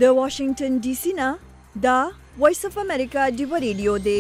د واشنگټن ډي سي نه دا وایس اف امریکا ډیو ریډیو دی.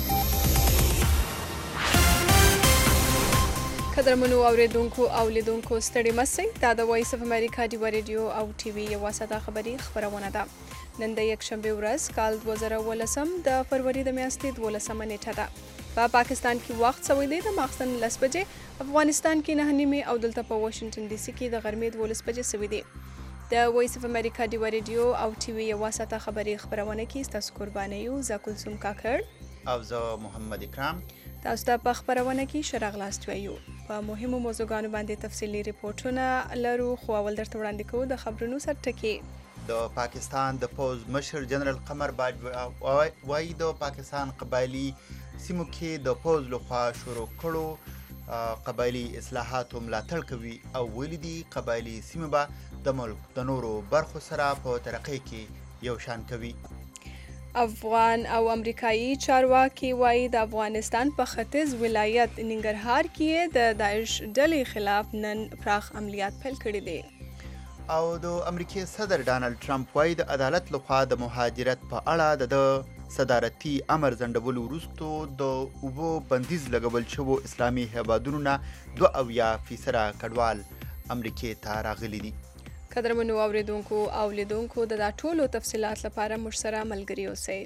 قدرمنو اوریدونکو او لیدونکو ستړي مسئ. دا د وایس اف امریکا ډیو ریډیو او ټي وي یوه ساده خبري خبرونه ده. نن د یکشنبې ورځ کال 2019 د فروری د میاشتې 12مه نیټه ده. په پاکستان کې وخت سوی دی د ماخستن 10 بجې، افغانستان کې 9 او دلته په واشنگټن ډي سي کې د غرمې 12 بجې سوی دی. د وایس اف امریکا ډیو ریډیو او ټي وي یوه ساده خبري خبرونه کې ستاسو قرباني یو زکلثوم کاکړ او زه محمد اکرام. تاسو ته په خبرونه کې ښه راغلاست وایو. په مهمو موضوعګانو باندې تفصیلي ریپورټونه لرو، خو اول درته وړاندې کوو د خبرونو سرټکي. د پاکستان د پوز مشر جنرال قمر باجوه وایي د پاکستان قبایلی سیمو کې د پوز لخوا شروع کړو قبایلی اصلاحاتو ملاتړ کوي او ویلي دي قبایلی سیمه به د ملک د نورو برخو سره په ترقۍ کې یو شان کوي. افغان او امریکایي چارواکي وایي د افغانستان په ختیځ ولایت ننګرهار کې د داعش ډلې خلاف نن پراخ عملیات پیل کړي دي. او د امریکای صدر ډانلډ ټرمپ وایي د عدالت لخوا د مهاجرت په اړه د صدارتي امر ځنډولو وروسته د اوبو بندیز لګول شوو اسلامي هیوادونو نه 2% کډوال امریکې ته راغلي دي. قدرمنو اوریدونکو او لیدونکو د ټولو تفصیلات لپاره موږ سره ملګري اوسئ.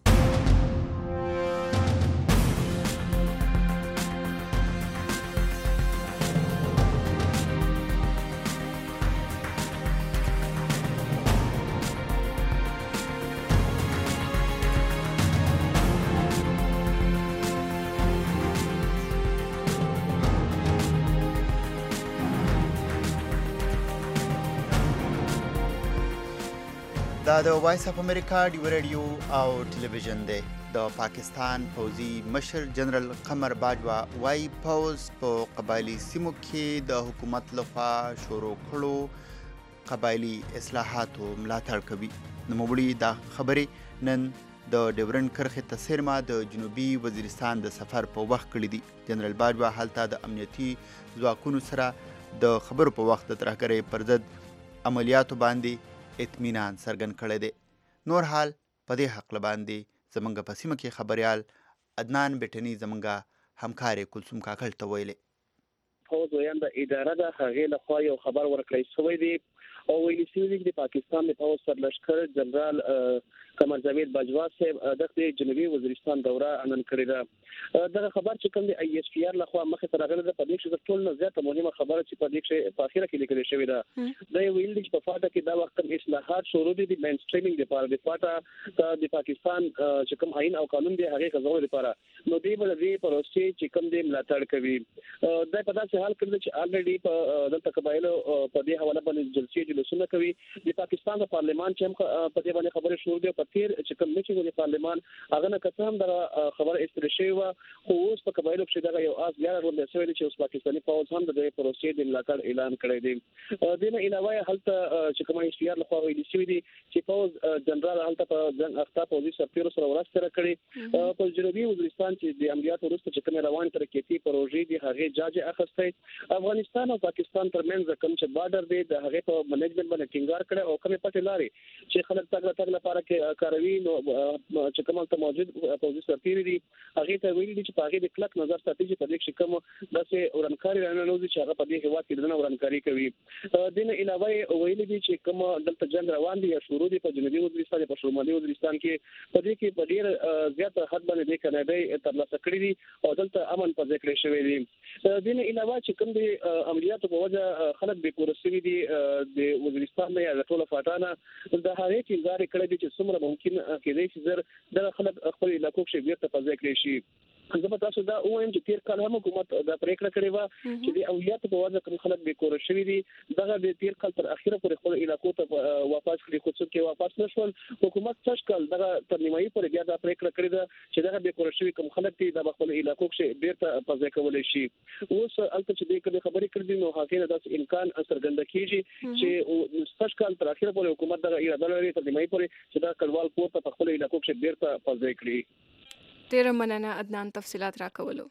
دا د وایس اف امریکا ډیو ریډیو او ټلویزیون دی. د پاکستان پوځي مشر جنرال قمر باجوه وایي پوځ په قبایلی سیمو کې د حکومت لخوا شروع کړو قبایلی اصلاحاتو ملاتړ کوي. نوموړي دا خبرې نن د ډیورنډ کرښې ته څیرمه د جنوبي وزیرستان د سفر په وخت کړي دي. جنرال باجوه هلته د امنیتي ځواکونو سره د خبرو په وخت د ترهګرۍ پر ضد عملیاتو باندې اطمینان څرګند کړی دی. نور حال په دې حق باندې زمونږ په سیمه کې خبریال عدنان بیټني زمونږ همکار کلثوم کاکړ ته ویلي. پوځ ویانده اداره ده هغې لخوا یو خبر ورکړی شوی دی او ویلي شوي دي چې د پاکستان د پوځ سرلښکر جنرال قمر جاوید باجوه صاحب د جنوبي وزیرستان دوره نن کړې ده. دغه خبر چې کوم د ای اس پی آر لخوا مخې ته راغلی ده په دې کې د ټول نه زیاته مهمه خبره چې په دې کې په اخیره کې لیکل شوې ده. دا ویل دي چې په فاټا کې دا وخت اصلاحات شروع دي د مین سټریمینګ لپاره د فاټا د پاکستان چې کوم آئین او قانون دی هغه غوښتل لپاره نو دی بل دی پروسې چې کوم دی ملاتړ کوي. دا په داسې حال کې چې الریډي په دلته قبایلو په دې حواله باندې جلسې جلوسونه کوي. د پاکستان د پارلیمان چې هم په دې باندې خبرې شروع دي په تیر چې کوم چې د پارلیمان هغه نه قسم د خبره استری شوی و خو اوس په قبایلو کې دا یو آس بیا ورته شوی چې اوس پاکستاني پوځ هم د پروسې د ملاتړ اعلان کړی دی. د نه علاوه هلته چې کومه اشتیار لخوا ویل شوی دی چې پوځ جنرال هلته په ځنګ اختا پوځي سفیر سره ورسره کړی په جنوبي وزیرستان چې د عملیاتو وروسته چې کومه روان ترقیتي پروژې دی هغه جاج اخستې. افغانستان او پاکستان ترمنځ کوم چې بارډر دی د هغه په منیجمنت باندې ټینګار کړي او کومه پټه لاري چې خلک تګ لپاره کې کاروي نو چې کومه ته موجود پوځي سفیر دی هغه ته ویلي دي چې په هغه د کلک نظر ساتي چې په دې کې کوم داسې ورانکاري رانه‌نوځي چې هغه په دې هوا کې دنه ورانکاري کوي. د نه علاوه ویلي دي چې کوم دلته جنگ روان دي یا شروع دي په جنوبي وزیرستان په شمالي وزیرستان کې په دې کې په ډیر زیات حد باندې د کاناډا ترلاسه کړی دي او دلته امن په ذکر شوی دی. د نه علاوه چې کوم دي عملیاتو په وجه خلک به پورسوي دي د وزیرستان نه یا ټول فاټانه د هغه ټینګار کړی دي چې څومره ممکن کېدای شي زر د خلک خپل علاقو کې بیرته په ذکر شي. زه تاسو دا وایم چې تیر کال هم حکومت دا پریکړه کړې و چې د اولیات په وجه کوم خلک به کور شوي دي دغه د تیر کال تر اخیره پورې خپل علاقو ته واپس کړي خو څوک واپس نشول. حکومت څه کال دغه تر نیمایي پورې بیا دا پریکړه کړې ده چې دغه به کور شوي کوم خلک دي د خپل علاقو کې بیرته په ځای کولای شي. اوس البته چې دغه خبرې کړې نو هغه د امکان څرګند کیږي چې څه کال تر اخیره پورې حکومت دغه اراده لري تر نیمایي پورې چې دا کډوال پورته په خپل علاقو کې بیرته په ځای کړي. ډېره مننه عدنان تفصیلات راکولو.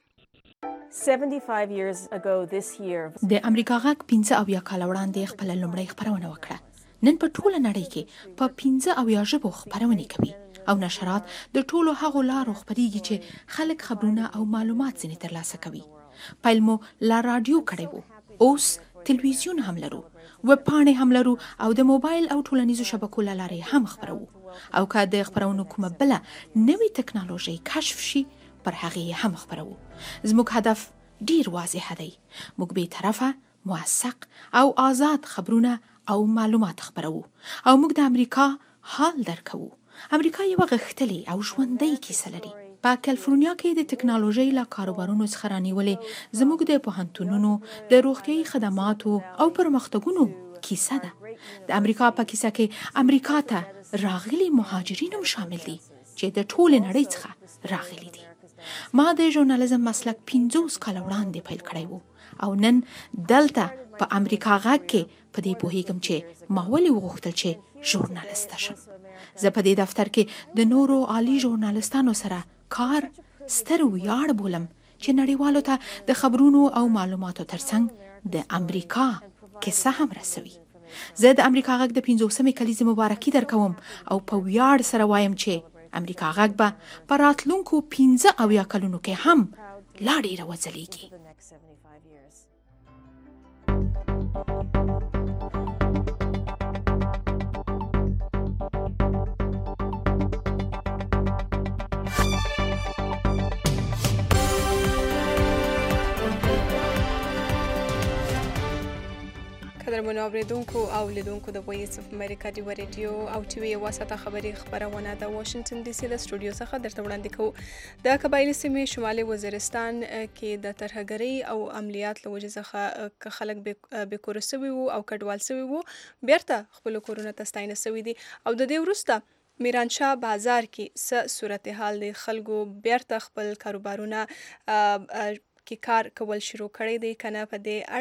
75 years ago this year د امریکا غږ 15 کال وړاندې خپل لومړی خبرونه وکړه. نن په ټوله نړۍ کې په 15 ژبو خپرونې کوي او نشرات د ټولو هغو لارو خپریږي چې خلک خبرونه او معلومات ځینې ترلاسه کوي. پیل مو لا رادیو کړی وو، اوس تلویزیون هم لرو، ویب پاڼې هم لرو او د موبایل او ټولنیزو شبکو له لارې هم خپرو. او که د خپرونو کومه بله نوې تکنالوژي کشف شي پر هغې هم خپرو. زموږ هدف ډیر واضح دی، موږ بې طرفه، موثق او آزاد خبرونه او معلومات خپرو او موږ د امریکا حال درکوو. امریکا یوه غښتلې او ژوندۍ کیسه لري. په کالیفورنیا کې د ټکنالوژۍ له کاروبارونو څخه رانیولې زموږ د پوهنتونونو د روغتیايي خدماتو او پرمختګونو کیسه ده. د امریکا په کیسه کې امریکا ته راغلي مهاجرین هم شامل دي چې د ټولې نړۍ څخه راغلي دي. ما د ژورنالیزم مسلک 50 کاله وړاندې پیل کړی وو او نن دلته په امریکا غږ کې په دې پوهیږم چې ما ولې وغوښتل چې ژورنالیسته شم. زه په دې دفتر کې د نورو عالی ژورنالیستانو سره کار ستر ویاړ بولم چې نړیوالو ته د خبرونو او معلوماتو ترڅنګ د امریکا کیسه هم رسوي. زه د امریکا غږ د 50مې کلیزې مبارکي درکوم او په ویاړ سره وایم چې امریکا غږ به په راتلونکو 15 کلونو کې هم لا ډیره وځلیږي. قدرمنو اوریدونکو او لیدونکو د وایس اف امریکا ډیوه ریډیو او ټي وي واسطه خبري خبرونه د واشنگټن ډي سي د سټوډیو څخه درته وړاندې کوو. د قبایلی سیمې شمالي وزیرستان کې د ترهګرۍ او عملیات له وجې څخه خلک بېکوره سوي وو او کډوال سوي وو، بیرته خپلو کورونو ته ستاینه سوي دي. او د دې وروسته میرانشاه بازار کې څه صورتحال دی، خلکو بیرته خپل کاروبارونه کې کار کول شروع کړی دی کنه. په دې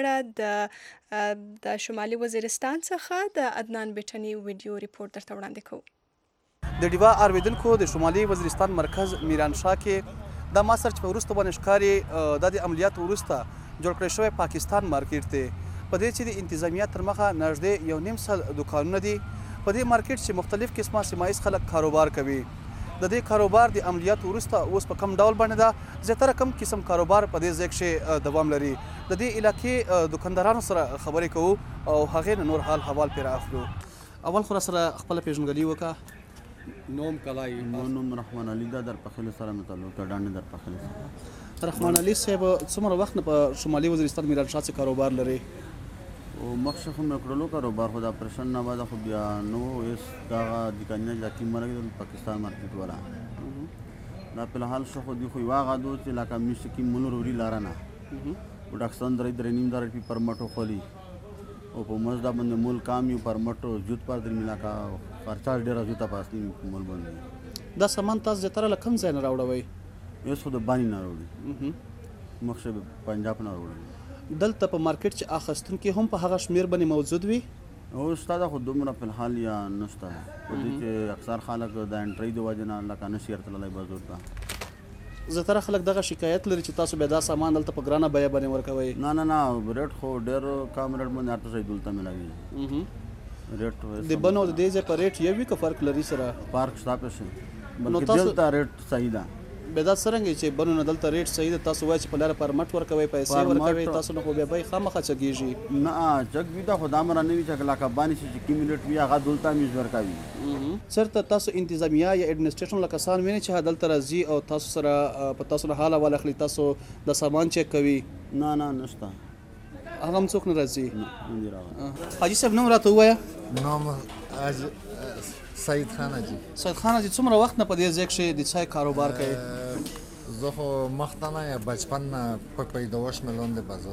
اړه د شمالي وزیرستان څخه د عدنان بیټني ویډیو ریپورت درته وړاندې کوو. د ډیوا اوریدونکو د شمالي وزیرستان مرکز میرانشاه کې دا ما سره چې په وروسته باندې ښکاري دا د عملیاتو وروسته جوړ کړی شوی پاکستان مارکیټ دی. په دې چې د انتظامیه تر مخه نږدې 1.5 سل دکانونه دي په دې مارکیټ چې مختلف قسمه سیمایز خلک کاروبار کوي. د دې کاروبار د عملیاتو وروسته اوس په کم ډول باندې ده، زیاتره کم قسم کاروبار په دې ځای کې دوام لري. د دې علاقې دکاندارانو سره خبرې کوو او هغې نه نور حال حوال پرې اخلو. اول خو را سره خپله پیژندګلي وکړه. نوم کلای نوم رحمان علي دا در پخیلو سره متعلق ډانډې در پخیلو. رحمان علي صاحب څومره وخت نه په شمالي وزیرستان میرانشاه څخه کاروبار لري؟ او مخکې خو مې کړلو کاروبار، خو د اپریشن نه بعد خو بیا نو هېڅ دغه دوکانونه علاقې مرګ پاکستان مارکیټ والا دا په الحال شو خو دی خو یو هغه دو چې لکه میشته کې مونږ وروړي لاره نه پروډکشن درې نیم دار په پرمټو خولي او په مزدا باندې مول کام یو پرمټو جوت پر در ملاکا خرچه ډیره جوته پاسنی مول باندې. دا سامان تاسو زیاتره له کوم ځای نه راوړوئ؟ یو څه د بانی نه راوړي، مخکې پنجاب نه راوړي. دلته په مارکیټ چې اخیستونکي هم په هغه شمیر باندې موجود وي؟ او استاد خو دومره په الحال یا نشته په دې چې اکثر خلک د انټری د وجه نه لکه نشي ارتللی بازار ته. زیاتره خلک دغه شکایت لري چې تاسو به دا سامان دلته په ګرانه بیه باندې ورکوئ. نه ریټ خو ډېر کم ریټ باندې هر څه دلته ملاوي. ریټ د بنو د دې ځای په ریټ یو وي که فرق لري سره؟ فرق شته پېښې بلکې دلته ریټ صحیح ده. به دا څرنګه چې بنو نه دلته ریټ صحیح ده، تاسو وایئ چې په لاره پرمټ ورکوئ، پیسې ورکوئ، تاسو نه خو بیا بیې خامخا چګېږي. نه چک وي دا خو دا مره نه وي چې لکه بانې شي چې کوم ریټ وي هغه دلته هم ورکوي. چېرته تاسو انتظامیه یا اډمنسټریشن له کسان وینئ چې دلته راځي او تاسو سره په تاسو نه حال احوال اخلي، تاسو د سامان چک کوي؟ نه نشته، هغه هم څوک نه راځي. حاجي صاحب نوم راته ووایه. نوم سید خان حاجي. سید خان حاجي څومره وخت نه په دې ځای کښې د چای کاروبار کوي؟ زه خو مخته نه یا بچپن نه په پیدایش مې لاندې بازار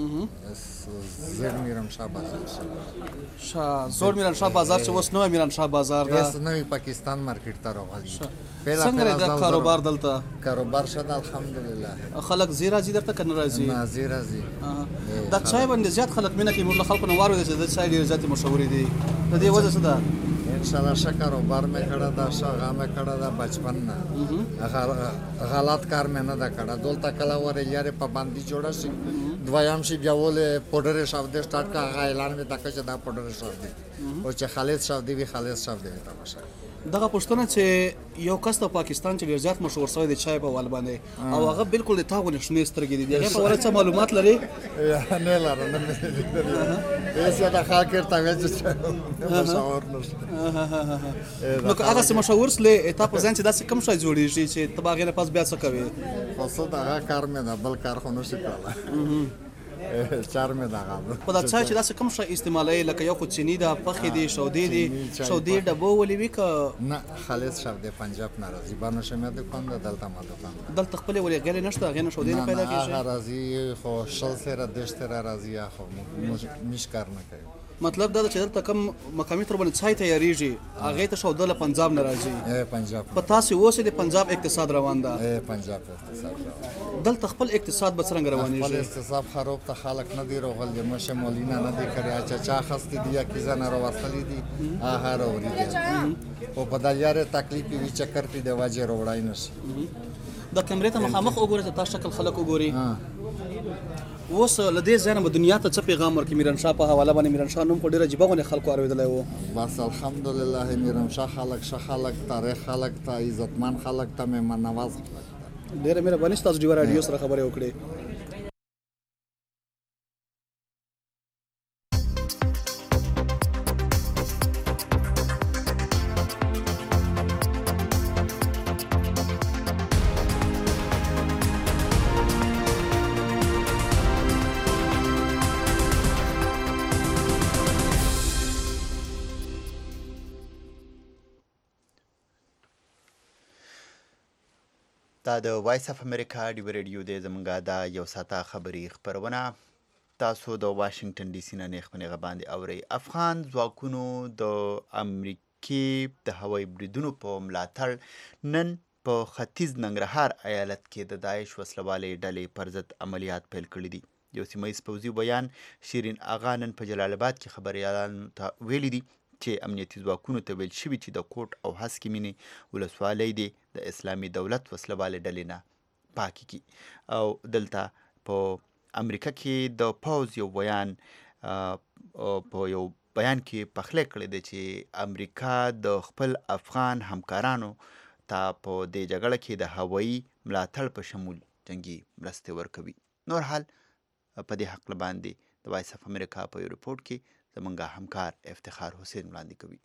شو، زیر میرانشاه بازار شو. زور میرانشاه بازار چې اوس نوی میرانشاه بازار ده، اوس نوی پاکستان مارکیټ ته راغلی. څنګه دی کاروبار دلته؟ کاروبار ښه ده الحمدلله. خلک ځي راځي درته که نه راځي؟ نه ځي راځي. دا چای باندې زیات خلک مینه کوي، موږ له خلکو نه واورېده چې د چای ډېرې زیاتې مشهورې دي، د دې وجه څه ده؟ انشاءالله ښه کاروبار مې کړی ده، ښه هغه مې کړی ده بچپن نه، غلط کار مې نه ده کړی. دلته کله ورې یارې پابندي جوړه شي دویم شي بیا ولې پوډر شاودې سٹارټ کا هغه اعلان مې تکه چې دا پوډر شاودې او چې خالد شاودې وی خالد شاودې تماشا دغه پښتنه چې یو کس د پاکستان چې ډیر زیات مشهور شوی د چای په ول باندې او هغه بالکل د تاغو نشنې سترګې دي هغه په اړه څه معلومات لري نه لرم نه هیڅ دا خاطر ته وځي مشهور نشته نو هغه څه مشهور سله اته په ځان چې داسې کم شای جوړیږي چې تباغې نه پاس بیا څه کوي خاصه دا کار مې دا بل کار خو نشي کولای چار مې دا غاړه په دا چای چې داسې کم شای استعمالوي لکه یو خو چینی دا پخې دي شودې دي شودې ډبو ولې وی که نه خالص شودې پنجاب ناراضي بانو شمه د کوم دلته ما دوکان دلته خپل ولې غل نشته غل نه شودې نه پیدا کیږي نه راضي خو شل سره دشتره راضي خو مش کار نه کوي مطلب دا چې دلته کم مقامي تر باندې چای تیاریږي هغه ته شودله پنجاب ناراضي پنجاب په تاسو اوسه د پنجاب اقتصاد روان ده پنجاب اقتصاد دلته خپل اقتصاد به څنګه روانيږي خپل اقتصاد خراب ته خلک نه دی روغل د مشه مولینا نه دی کړی چا خسته دی کی زنه راوستلې دي هغه راوړي دي او په دلیاره تکلیف وی چکر پی دی واجه روړای نشي د کیمرې ته مخامخ وګورئ تاسو شکل خلک وګورئ اوس لدې ځنه په دنیا ته څه پیغام ورکړي میرنشاه په حواله باندې میرنشاه نوم په ډیره عجیبه باندې خلکو اورېدلی و بس الحمدلله میرنشاه خلک ښه خلک تاریخ خلک ته عزتمن خلک ته مهمان نواز ډیره مهرباني ستاسو ډیوه راډیو سره خبرې وکړې دا د وایس اف امریکا ډیو ریډیو دی زمونږه دا یو ساعته خبري خپرونه تاسو د واشنگټن ډي سي نه نیغ باندې اورئ افغان ځواکونو د امریکې د هوایي بریدونو په ملاتړ نن په ختیځ ننګرهار ایالت کې د داعش وسلوالې ډلې پر ضد عملیات پیل کړي دي یو سیمه ییز پوځي بیان شیرین اغا نن په جلال آباد کې خبریالانو ته ویلي دي چې امنیتي ځواکونو ته ویل شوي چې د کوټ او هسکې مینې ولسوالۍ دي د اسلامي دولت وسلوالې ډلې نه پاکې کړي او دلته په امریکا کې د پوځ یو بیان په یو بیان کې پخلی کړی دی چې امریکا د خپل افغان همکارانو ته په دې جګړه کې د هوایي ملاتړ په شمول جنګي مرستې ورکوي نور حال په دې حق باندې د وایس اف امریکا په یو رپورټ کې زمونږ همکار افتخار حسین وړاندې کوي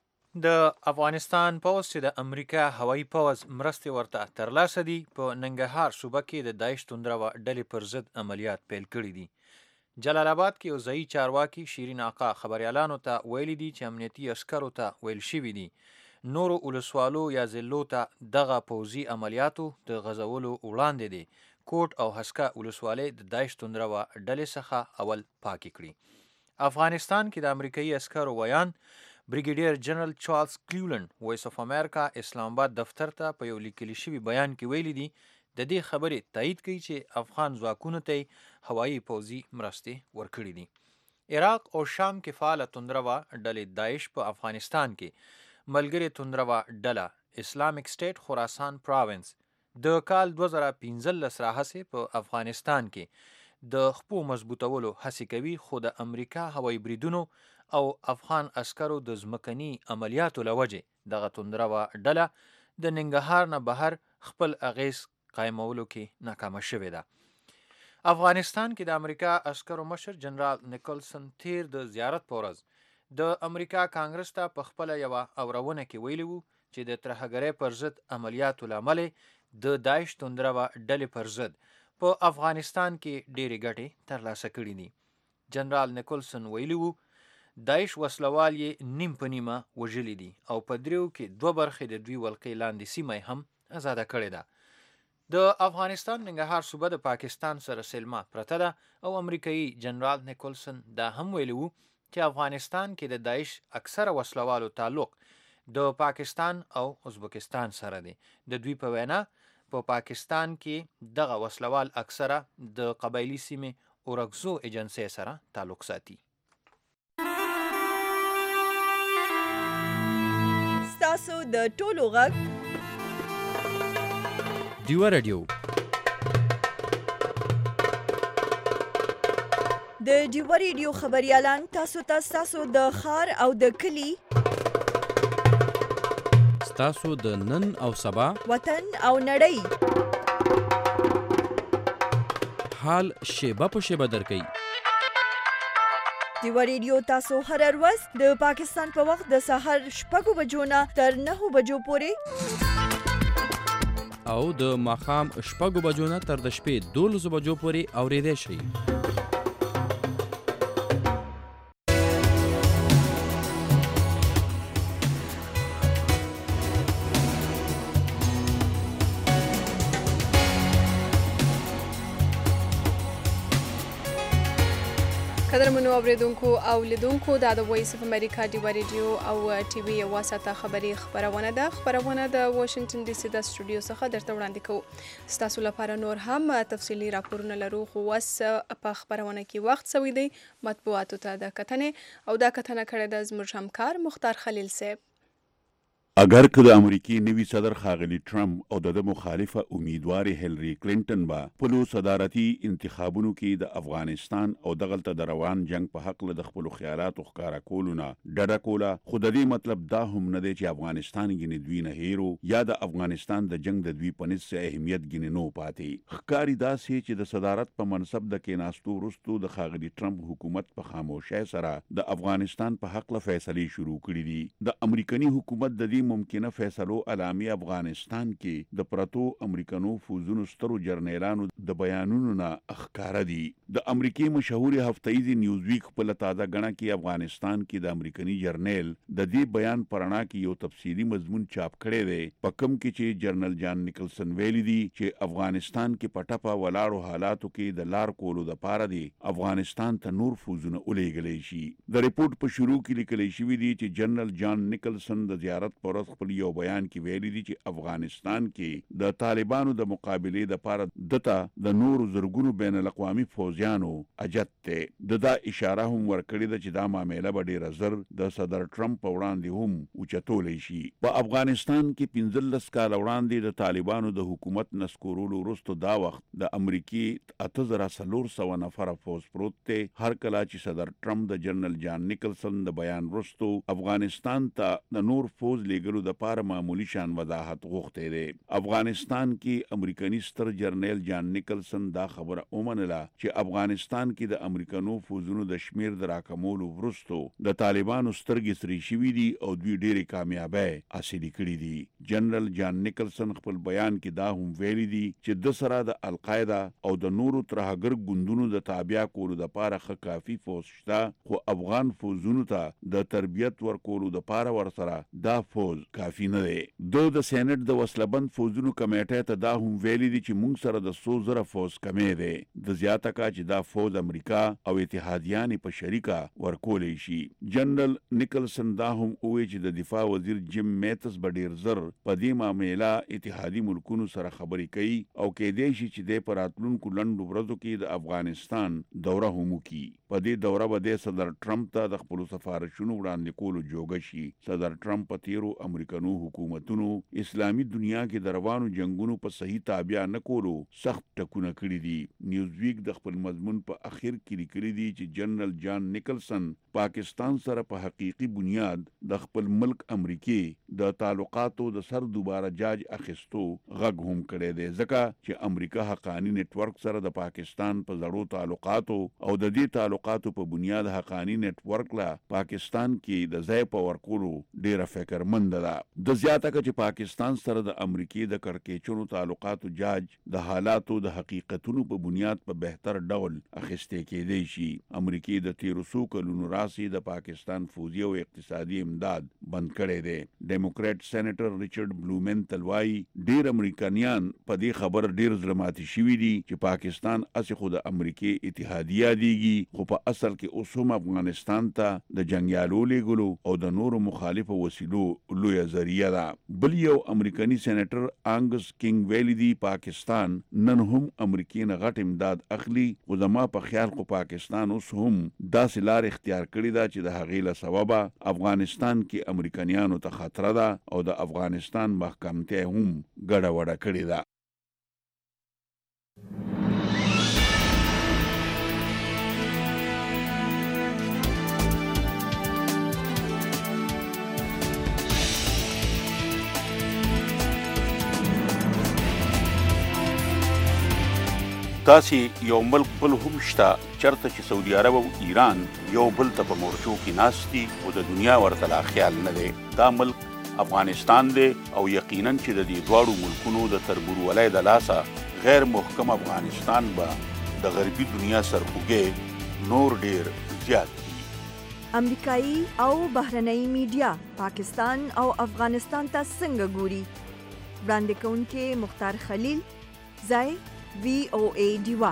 د افغانستان پوځ چې د امریکا هوایي پوځ مرستې ورته ترلاسه دي په ننګرهار صوبه کې د داعش توندروه ډلې پر ضد عملیات پیل کړي دي جلال آباد کې یو ځایي چارواکي شیرین آقا خبریالانو ته ویلي دي چې امنیتي عسکرو ته ویل شوي دي نورو ولسوالو یا ضلعو ته دغه پوځي عملیاتو د غځولو وړاندې دي کوټ او هسکه ولسوالۍ د داعش توندروه ډلې څخه اول پاکې کړي افغانستان کې د امریکایي عسکرو ویان بریګیډیر جنرال چارلز کلیولند وایس اف امریکا اسلام آباد دفتر ته په یو لیکلي شوي بیان کې ویلي دي د دې خبرې تایید کوي چې افغان ځواکونو ته هوایي پوځي مرستې ورکړي دي عراق او شام کې فعاله توندروه ډلې داعش په افغانستان کې ملګرې توندروه ډله اسلامیک سټیټ خراسان پراوینس د کال 2015 راهیسې په افغانستان کې د خپو مضبوطولو هڅې کوي خو د امریکا هوایي بریدونو او افغان عسکرو د ځمکني عملیاتو له وجې دغه توندروه ډله د ننګرهار نه بهر خپل اغیز قایمولو کې ناکامه شوې ده افغانستان کې د امریکا عسکرو مشر جنرال نیکلسن تیر د زیارت په ورځ د امریکا کانګرس ته په خپله یوه اورونه کې ویلي وو چې د ترهګرۍ پر ضد عملیاتو له امله د داعش توندروه ډلې پر ضد په افغانستان کې ډېرې ګټې ترلاسه کړي دي جنرال نیکلسن ویلي وو داعش وسلوال یې نیم په نیمه وژلي دي او په دریو کې 2 برخې د دوی ولقې لاندې سیمه هم آزاده کړې ده د افغانستان ننګرهار صوبه د پاکستان سره سلما پرته ده او امریکایي جنرال نیکلسن دا هم ویلي وو چې افغانستان کې د داعش اکثره وسلوالو تعلق د پاکستان او ازبکستان سره دی د دوی په وینا په پاکستان کې دغه وسلوال اکثره د قبایلی سیمې اورکزو ایجنسی سره تعلق ساتي ستاسو د ټولو غږ ډیوه رادیو د ډیوه ریډیو خبريالان تاسو د ښار او د کلی تاسو د نن او سبا وطن او نړۍ حال شیبه په شیبه درکې ډیوه ریډیو تاسو هر ورځ د پاکستان په وخت د سحر 6 بجو نه تر 9 بجو پورې او د ماښام 6 بجو نه تر د شپې 12 بجو پورې اورېدای شئ. قدرمنو اوریدونکو او لیدونکو دا د وایس اف امریکا ډیوه ریډیو او ټي وي یو واسطه خبري خبرونه ده د واشنگټن ډي سي د سټوډیو څخه درته وړاندې کوو. ستاسو لپاره نور هم تفصیلي راپورونه لرو خو وس په خبرونه کې وخت سوي دی مطبوعاتو ته د کتنې او دا کتنه کړې ده زموږ همکار مختار خلیل صاحب. اگر که د امریکای نوي صدر ښاغلي ټرمپ او د مخالفه امیدوار هیلری کلینټن به په صدارتي انتخابونو کې د افغانستان او دغلته د روان جنگ په حق له خپل خیالاتو ښکارا کولونه ډډه کوله، خو د دې مطلب دا هم نه دی چې افغانستان کې دوی نه هیرو یا د افغانستان د جنگ د دوی په نس اهمیت ګڼي نو پاتې. ښکاری دا سي چې د صدارت په منصب د کېناستو وروسته د ښاغلي ټرمپ حکومت په خاموشۍ سره د افغانستان په حق له فیصلې شروع کړې دي. د امریکایي حکومت د ممکنه فیصلو علامي افغانستان کې د پرتو امریکانو فوزونو سترو جرنیلانو د بیانونو نه ښکاره دي. د امریکای مشهور هفتهیزي نیوزویک په تازه غڼه کې افغانستان کې د امریکایي جرنیل د دې بیان پرانا کې یو تفصیلی مضمون چاپ کړی دی په کوم کې چې جنرال جان نیکلسن ویلي دي چې افغانستان کې پټپا ولاړو حالاتو کې د لار کولو د پاره دی افغانستان ته نور فوزونه ولېږلی شي. د ریپورت په شروع کې لیکل شوی دی چې جنرال جان نیکلسن د زیارت پر خپل یو بیان کې ویلي دي چې افغانستان کې د طالبانو د مقابلې د پاره دته د نورو زرګونو بین الاقوامي فوجیانو اجت ته دا اشاره هم ورکړې ده چې دا معاملې به ډېر زر د صدر ټرمپ په وړاندې هم اوچتولی شي. په افغانستان کې 15 کال وړاندې د طالبانو د حکومت نسکورولو وروسته دا وخت د امریکای 8400 نفر فوج پروت ته هر کله چې صدر ټرمپ د جنرال جان نیکلسن د بیان وروسته افغانستان ته د نور فوج لګلو د پاره معمولی شان وضاحت غوښته دی. افغانستان کې امریکایي ستر جرنیل جان نیکلسن دا خبره ومنله چې افغانستان کې د امریکانو فوجونو د شمیر د راکمولو وروسته د طالبانو سترګې سري شوي دي او دوی ډېرې کامیابۍ حاصل کړي دي. جنرال جان نیکلسن خپل بیان کې دا هم ویلي دي چې د سره د القاعده او د نورو ترهګر ګوندونو د تابع کولو د پاره کافي فوج شته، خو افغان فوجونو ته د تربیت ورکولو د پاره ورسره دا فوج کافی نه دی. د سېنات د وسلبند فوجونو کمیټې ته دا هم ویلي دي چې موږ سره د 100,000 فوج کمې دی د زیاته کا چې دا فوج امریکا او اتحادیان په شریکه ورکولې شي. جنرال نیکلسن دا هم وایي چې د دفاع وزیر جیم میتس به ډېر زر په دې معاملې اتحادي ملکونو سره خبرې کوي او کېدای شي چې د راتلونکو لنډو ورځو کې د افغانستان دوره هم وکړي. په دې دوره به د صدر ټرمپ ته د خپل سفارشونو وړاندې کولو جوګه شي. صدر ټرمپ په تیرو امریکانو حکومتونو اسلامي دنیا کې د روانو جنگونو په صحیح تابع نه کولو سخت ټکونه کړی دي. نیوزویک د خپل مضمون په اخر کې لیکلي دي چې جنرال جان نیکلسن پاکستان سره په حقيقي بنیاد د خپل ملک امریکای د تعلقاتو د سر دوباره جاج اخیستو غږ هم کړی دی، ځکه چې امریکا حقانی نت ورک سره د پاکستان په زړو تعلقاتو او د دې تعلقاتو په بنیاد حقانی نت ورک لا پاکستان کې د ځای په ورکولو ډیره فکرمند ده. د زیاته چې پاکستان سره د امریکای د کړکېچونو تعلقاتو جاج د حالاتو د حقیقتونو په بنیاد په بهتر ډول اخیسته کېدی شي. امریکای د 1300 کلونو راسي د پاکستان فوجي او اقتصادي امداد بند کړی دی. ډیموکرات سېنیټر ریچارډ بلومن تلوای ډیر امریکایان په دې خبر ډیر زلماتي شوي دي چې پاکستان اسی خو د امریکای اتحادیه دیږي، خو په اصل کې اوس هم افغانستان ته د جنگیالو لګلو او د نورو مخالفو وسیلو لوی ذریعہ ده. بل یو امریکایي سېنیټر انګس کینګ ویلي دی پاکستان نن هم امریکای نه غټ امداد اخلي، خو زما په خیال خو پاکستان اوس هم داسې لار اختیار کړی دا چې د هغې له سببه افغانستان کې امریکایانو ته خطر ده او د افغانستان محکمتیا هم ګډه وډه کړې ده. داسې یو ملک بل هم شته چېرته چې سعودي عرب او ایران یو بل ته په مورچو کې ناست دي او د دنیا ورته لا خیال نه دی. دا ملک افغانستان دی او یقینا چې د دې دواړو ملکونو د تربورولۍ د لاسه غیر محکم افغانستان به د غربي دنیا سرخوږی نور ډیر زیات دي. امریکایي او بهرنۍ میډیا پاکستان او افغانستان ته څنګه ګوري؟ وړاندې کوونکې مختار خلیل، ځای VOA ډیوا.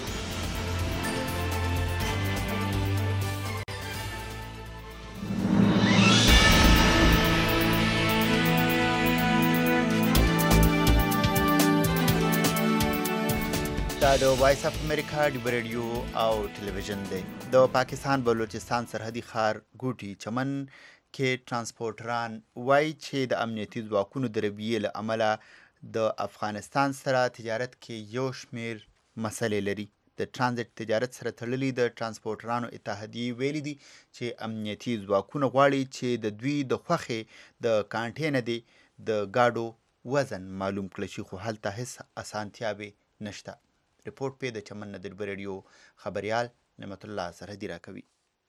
دا د وایس اف امریکا ډیو ریډیو او ټلویزیون دی. د پاکستان بلوچستان سرحدي ښار ګوټي چمن کې ترانسپورټران وایي چې د امنیتي ځواکونو د رویې له امله د افغانستان سره تجارت کې یو شمیر مسلې لري. د ترانزیت تجارت سره تړلي د ترانسپورټرانو اتحادیې ویلي دي چې امنیتي ځواکونه غواړي چې د دوی د خوښې د کانټې نه دی د ګاډو وزن معلوم کړي شي، خو هلته هیڅ اسانتیاوې نشته. رپورټ پې د چمن نه د ریډیو خبریال نعمت الله سرحدي راکوي.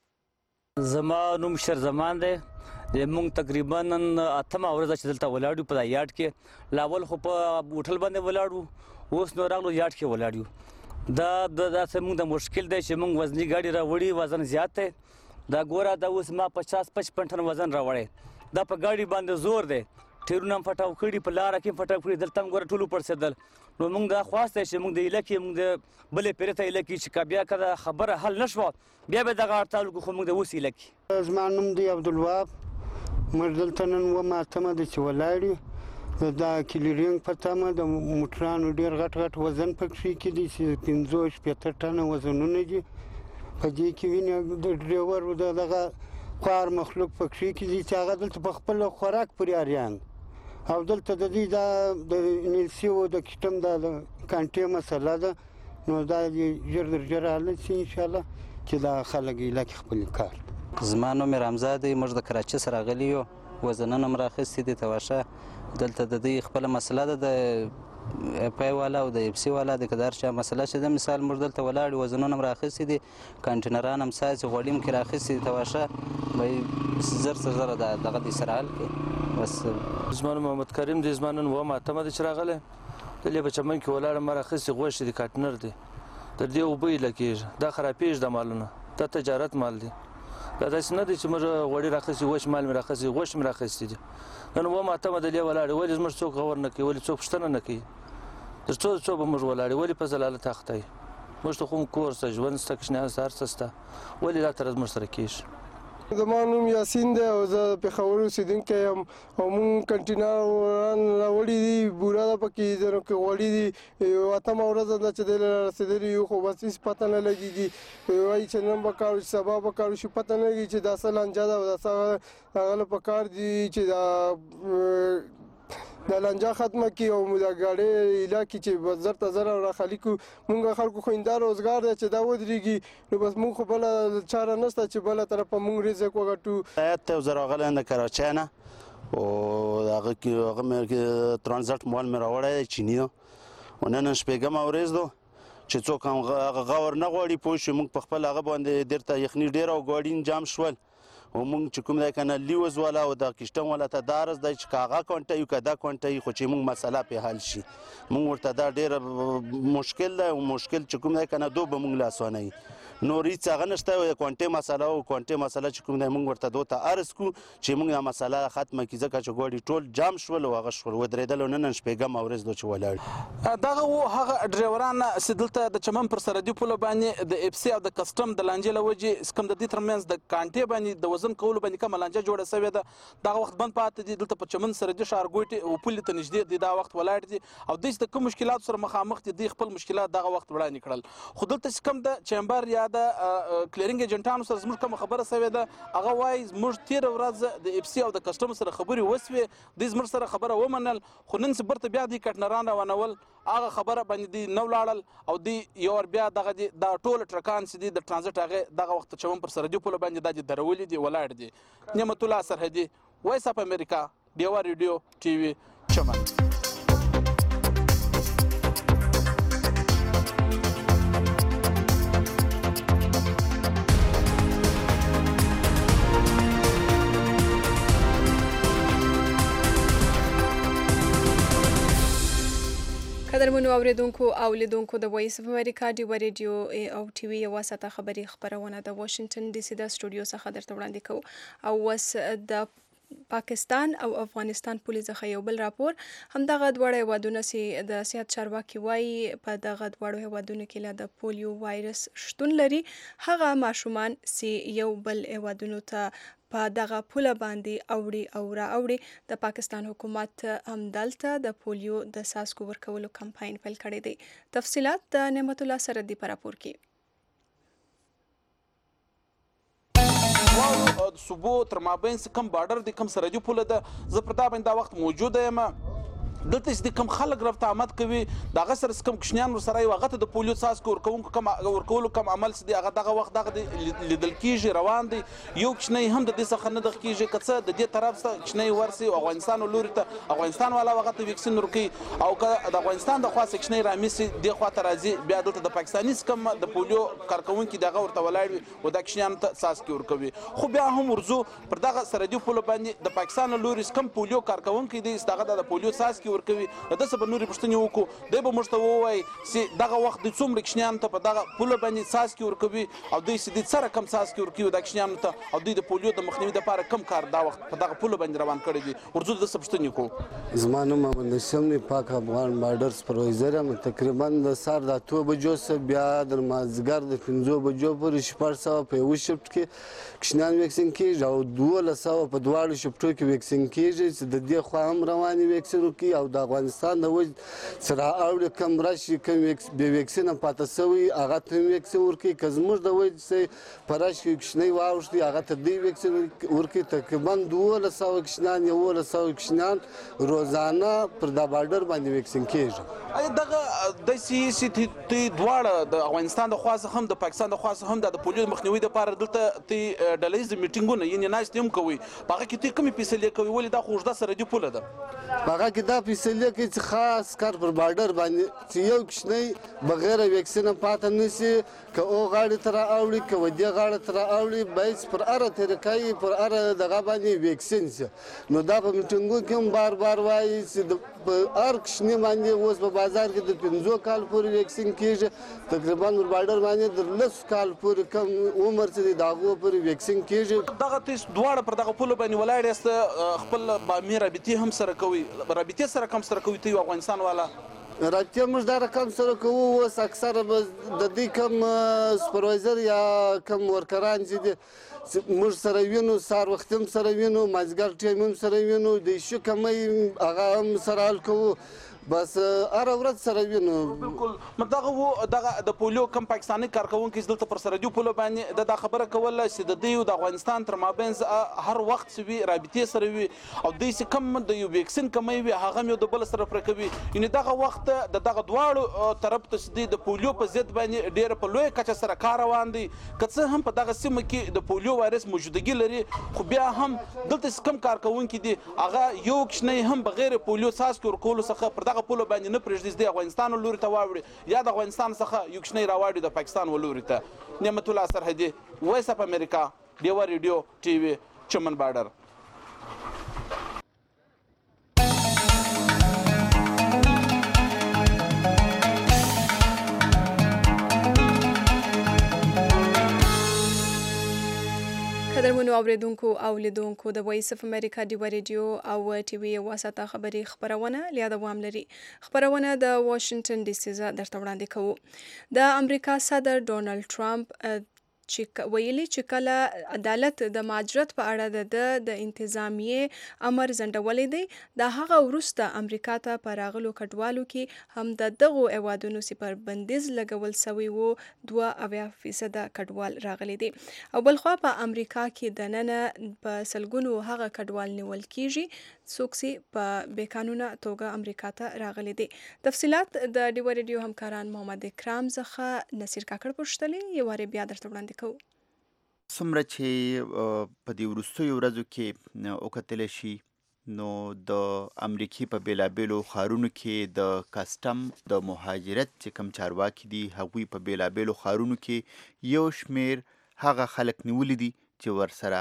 زما نوم شرزمان دی. موږ تقریبا نن اتمه ورځ چې دلته ولاړ یو په دا یاډ کې. لاول خو په هوټل باندې ولاړ وو، اوس نو راغلو یاډ کې ولاړ یو. دا داسې موږ د مشکل دی چې موږ وزني ګاډي راوړي، وزن زیات دی. دا ګوره دا اوس ما 50-55 ټن وزن راوړی. دا په ګاډي باندې زور دی، ټیرونه هم فټاو کړي، په لاره کې فټاو کړي، دلته هم ګوره ټول وپړسېدل. نو موږ دا خواست دی چې موږ د علاقې موږ د بلې پیرې ته علاقې چې بیا که دا خبره حل نه شوه بیا به دغه اړتیا وکړو، خو موږ د اوس علاقې. زما نوم دی عبدالوهاب. موږ دلته نن اومه اتمه ده چې ولاړ یو. دا کلیرینګ په تمه د موټرانو ډېر غټ وزن پکښې کې دي چې 50-60 ټنه وزنونه دي. په دې کې وینې د ډریور د دغه خوار مخلوق پکښې کې دي چې هغه دلته په خپل خوراک پورې اریان او دلته د دې دا د نیلسي او د کټم دا د کانټې مسله ده. نو دا ژر در ژر حل شي انشاءالله چې دا خلک علاقې خپل کار. زما نوم رمزا دی. موږ د کراچۍ څخه راغلي یو، وزنونه هم راخیستي دي. تواشه دلته د دوی خپله مسله ده، د پای والا او د اپسي والا د که د هر چا مسله چې ده. مثال موږ دلته ولاړ یو، وزنونه هم راخیستي دي، کانټینران هم ساسي غوړي هم کې راخیستي دي. تواشه به زر څه زره دغه دې سره حل کړي. بس زما نوم محمد کریم دی. زما نن اومه اتمه ده چې راغلی. دلې په چمن کې ولاړم، ما راخیستي غوښې دي، کاټنر دی، تر دې اوبه ایله کېږي. دا خرابېږي دا مالونه، دا تجارت مال دی. دا داسې نه دی چې موږ غوړي راخیستي، وچ مال مې راخیستي، غوښې مې راخیستي دي. نن اومه اتمه دلې ولاړې. ولې زموږ څوک غور نه کوي؟ ولې څوک پوښتنه نه کوي؟ تر څو به موږ ولاړې؟ ولې په ضلالت اخته یو؟ موږ ته خو کور شته، ژوند شته، کوچنیان شته، هر څه شته. ولې دا تر زموږ سره کېږي؟ زما نوم یاسین دی او زه د پېښور اوسېدونکی یم. او مونږ کنټینران راوړي دي، بوره ده پکې، ځینو کې غوړي دي. یو اتمه ورځ ده چې دی رسېدلي یو، خو بس هېڅ پته نه لګېږي. وایي چې نن به کار وشي، سبا به کار وشي، پته نه لګېږي چې دا څه لانجه ده او دا څه هغه له پکار دي چې دا لانجه ختمه کړي او د ګاډۍ علاقې چې زر ته زر راخالي کړو. مونږ خلکو خو همدا روزګار دی چې دا ودرېږي. نو بس مونږ خو بله چاره نشته چې بله طرفه مونږ رزق وګټو. هیات ته زه راغلی یم د کراچۍ نه، او هغه کې ترانزیت مال مې راوړی دی، چیني ده. او نن شپږمه ورځ ده چې څوک هم هغه غور نه غواړي. پوه شوې موږ په خپل هغه باندې ډېر ته یخني ډېره او ګاډي جام شول. او موږ چې کوم دی که نه لیوز والا او د کشتم والا ته دا عرض دی چې که هغه کونټه وي که دا کونټه وي، خو چې موږ مسله پې حل شي. موږ ورته دا ډېره مشکل دی او مشکل چې کوم دی که نه دو به موږ له اسانوي. نور هېڅ هغه نشته. د کونټې مسله او کونټې مسله چې کوم دی موږ ورته دو ته عرض کړو چې موږ دا مسله ختمه کړي، ځکه چې ګاډي ټول جام شول او هغه شول ودرېدل. او نن شپږمه ورځ ده چې ولاړ. دغه و هغه ډریوران چې دلته د چمن پر سرحدي پوله باندې د اپسي او د کسټم د لانجې له وجې کوم د دې ترمنځ د کانټې باندې د وزن کولو باندې کومه لانجه جوړه شوې ده، دغه وخت بند پاتې دي. دلته په چمن سرحدي ښارګوټي او پولې ته نږدې دي، دا وخت ولاړ دي او دوی د کوم مشکلاتو سره مخامخ دي. دوی خپل مشکلات دغه وخت وړاندې کړل. خو دلته چې کوم د چیمبر یا د کلیرینګ ایجنټانو سره زموږ کومه خبره شوې ده، هغه وایي زموږ تېره ورځ د اپسي او د کسټم سره خبرې وشوې، دوی زموږ سره خبره ومنل. خو نن چې برته بیا دوی کټنران روانول، هغه خبره باندې دوی نه ولاړل او دوی یو ور بیا دغه دي دا ټول ټرکان چې دي د ټرانزیت هغې دغه وخت چمن پر سرحدي پوله باندې دا دي درولي دي، ولاړ دي. نعمت الله سرحدي، وایس اف امریکا، ډیوا ریډیو ټي وي، چمن. قدرمنو اوریدونکو او لیدونکو د وایس اف امریکا ډیو ریډیو او ټي وي یو ساته خبري خبرونه د واشنگټن ډي سي د سټوډیو څخه درته وړاندې کوو او وس د پاکستان او افغانستان پولیس څخه یو بل راپور همدغه دواړه هیوادونه سي د صحت چارواکي وایي په دغه دواړو هیوادونو کې له د پولیو وایرس شتون لري هغه ماشومان سي یو بل هیوادونو ته په دغه پوله باندې اوړي او را اوړي د پاکستان حکومت همدلته د پولیو د څاڅکو ورکولو کمپاین پیل کړی دی. تفصیلات د نعمت الله سردي په راپور کې. واو صوبو تر مابین کم بارډر د کم سرحدي پوله ده زه پر دا باندې دا وخت موجوده یم دلته چې کم خلک رفت آمد کوي دغه سره کم کشنیان ورسره یو هغه ته د پولیو څاڅکو ورکولو کم عمل چې دی هغه دغه وخت دغه لیدل کېږي روان دی یو کشنی هم د دې څخه نه دغه کېږي که څه د دې طرف څخه کشنی ورسي افغانستان لوري ته افغانستان والا هغه ته ویکسین ورکوي او که د افغانستان د خوا څخه کشنی رامسي دې خوا ته راځي بیا دلته د پاکستاني کم د پولیو کارکوونکي دغه ورته ولاړ وي او د کشنیان ته څاڅکي ورکوي خو بیا هم ورزو پر دغه سرحدي پوله باندې د پاکستان لوري کم پولیو کارکوونکي دی دغه د پولیو څاڅکي ورکوي د څه به نورې پوښتنې وکړو دی به موږ ته ووایي چې دغه وخت د څومره کشنیانو ته په دغه پوله باندې څاڅکي ورکوي او دوی چې دوی څه رقم څاڅکي ورکوي دا کشنیانو ته او دوی د پولیو د مخنیوي دپاره کم کار دا وخت په دغه پوله باندې روان کړی دي ورځو د څه پوښتنې کوو. زما نوم محمد نسیم دی پاک افغان بارډر سپروایزر یم تقریبا د سهار د 8 بجو څخه بیا د مازدیګر د 5 بجو پورې 400 په یو شفټ کې کشنیان ویکسین کېږي او 1200 په دواړو شفټو کې ویکسین کېږي چې د دې خوا هم روانې ویکسین ورکوي او د افغانستان د سره اوړي کم راشي کم بې ویکسینه پاته سوي هغه ته ویکسین ورکوي که زموږ د وجې چې په راشي کې کشنۍ واوښتي هغه ته دوی ویکسین ورکوي تقریبا 1200 کشنیان 1100 کشنیان روزانه پر دا بارډر باندې ویکسین کېږي. دغه داسې چې دواړه د افغانستان د خوا څخه هم د پاکستان د خوا څخه هم د پولیو مخنیوي دپاره دلته ډله ییز میټینګونه یعنې ناستې هم کوئ په هغه کې کومې فیصلې کوي ولې دا خو اوږده سرحدي پوله ده په هغه کې دا فیصلې کوي چې خاص کار پر بارډر باندې چې یو کشنۍ بغیر ویکسینه پاته نشي که او غاړې ته را اوړي که ودې غاړه ته را اوړي باید پر هره طریقه یې پر هره دغه باندې ویکسین شي نو دا په میټینګونو کې هم بار بار وایي چې په هر کشنۍ باندې اوس په بازار کې د 15 کال پورې ویکسین کېږي تقریبا پر بارډر باندې د 10 کال پورې کم عمر چې دی د هغو پورې ویکسین کېږي. دغه تاسو دواړه پر دغه پوله باندې ولاړ یاست خپل بامي رابطې هم سره کوي رابطې سره کوم سره کوي ته افغانستان والا رابطې موږ دا رقم سره کوو اوس اکثره د دې کم سپروایزر یا کم ورکران چې دي موږ سره وینو سهار وختي هم سره وینو مازدیګر ټایم هم سره وینو د ایشو کمی هغه هم سره حل کوو بس هره ورځ سره وینو. بالکل دغه و دغه د پولیو کم پاکستاني کارکوونکي دلته پر سرحدي پوله باندې دا خبره کوله چې د دوی د افغانستان تر مابین هر وخت وي رابطې سره وي او دوی چې کم د یو ویکسین کمی وي هغه یو د بل سره پرې کوي یعنې دغه وخت د دغه دواړو طرف ته چې د پولیو په ضد باندې ډېره په لویه کچه سره کار روان دی که څه هم په دغه سیمه کې د پولیو وایرس موجودګي لري خو بیا هم دلته چې کم کارکوونکي دي هغه یو کشنۍ هم بغیر پولیو څاڅکي ورکولو څخه پر دغه پوله باندې نه پرېږدي د افغانستان لوري ته واوړي یا د افغانستان څخه یو کشنۍ راواړي د پاکستان ولوري ته. نعمت الله سرحدي وایس اف امریکا ډیوا ریډیو ټي وي چمن بارډر. قدرمنو اوریدونکو او لیدونکو د وایس اف امریکا ډیوا ریډیو او ټي وي واسطه خبري خبرونه لیا دوام لري خبرونه د واشنگټن ډي سي درته وړاندې کوو. د امریکا صدر ډونالد ټرمپ چې ویلي چې کله عدالت د مهاجرت په اړه د انتظامیې امر ځنډولی دی د هغه وروسته امریکا ته په راغلو کډوالو کې هم د دغو هیوادونو پر بندیز لګول سوی و 2% کډوال راغلي دي او بلخوا په امریکا کې دننه په سلګونو هغه کډوال نیول کیږي څوک چې په بېقانونه توګه امریکا ته راغلي دي. تفصیلات د ډیوا ریډیو همکاران محمد اکرام څخه نصیر کاکړ پوښتلې یو وارې بیا درته وړاندې کوو. څومره چې په دې وروستیو ورځو کې وکتلی شي نو د امریکې په بېلابېلو ښارونو کې د کسټم د مهاجرت چې کوم چارواکي دي هغوی په بېلابېلو ښارونو کې یو شمېر هغه خلک نیولي دي چې ورسره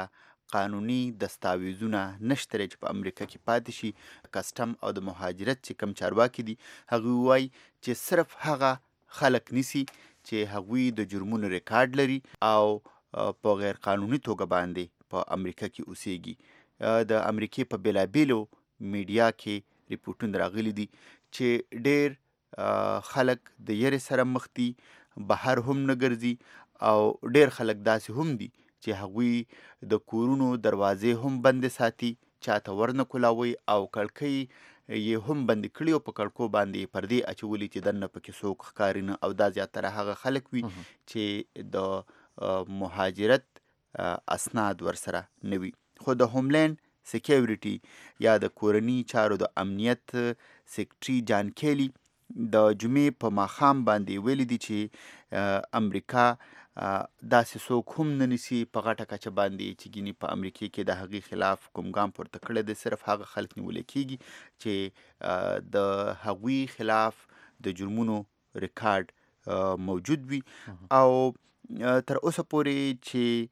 قانوني دستاویزونه نشته چې په امریکا کې پاتې شي. کسټم او د مهاجرت چې کم چارواکي دي هغوی وایي چې صرف هغه خلک نیسي چې هغوی د جرمونو ریکارډ لري او په غیر قانوني توګه باندې په امریکا کې اوسیږي. د امریکې په بېلابېلو میډیا کې ریپورټونه راغلي دي چې ډېر خلک د یېرې سره مخ دي، بهر هم نه ګرځي او ډېر خلک داسې هم دي چې هغوی د کورونو دروازې هم بندې ساتي، چاته ورنه کولاوي او کړکۍ یې هم بندې کړي او په کړکو باندې پردې اچولي چې دننه پکې څوک ښکاري نه، او دا زیاتره هغه خلک وي چې د مهاجرت اسناد ورسره نه وي. خو د هوملینډ سیکیورټي یا د کورني چارو د امنیت سیکرټري جان کیلی د جمعې په ماښام باندې ویلي دي چې امریکا داسې څوک هم نه نیسي په غټه کچه باندې چې ګینې په امریکې کې د هغې خلاف کوم ګام پورته کړی دی. صرف هغه خلک نیولی کېږي چې د هغوی خلاف د جرمونو ریکارډ موجود وي. او تر اوسه پورې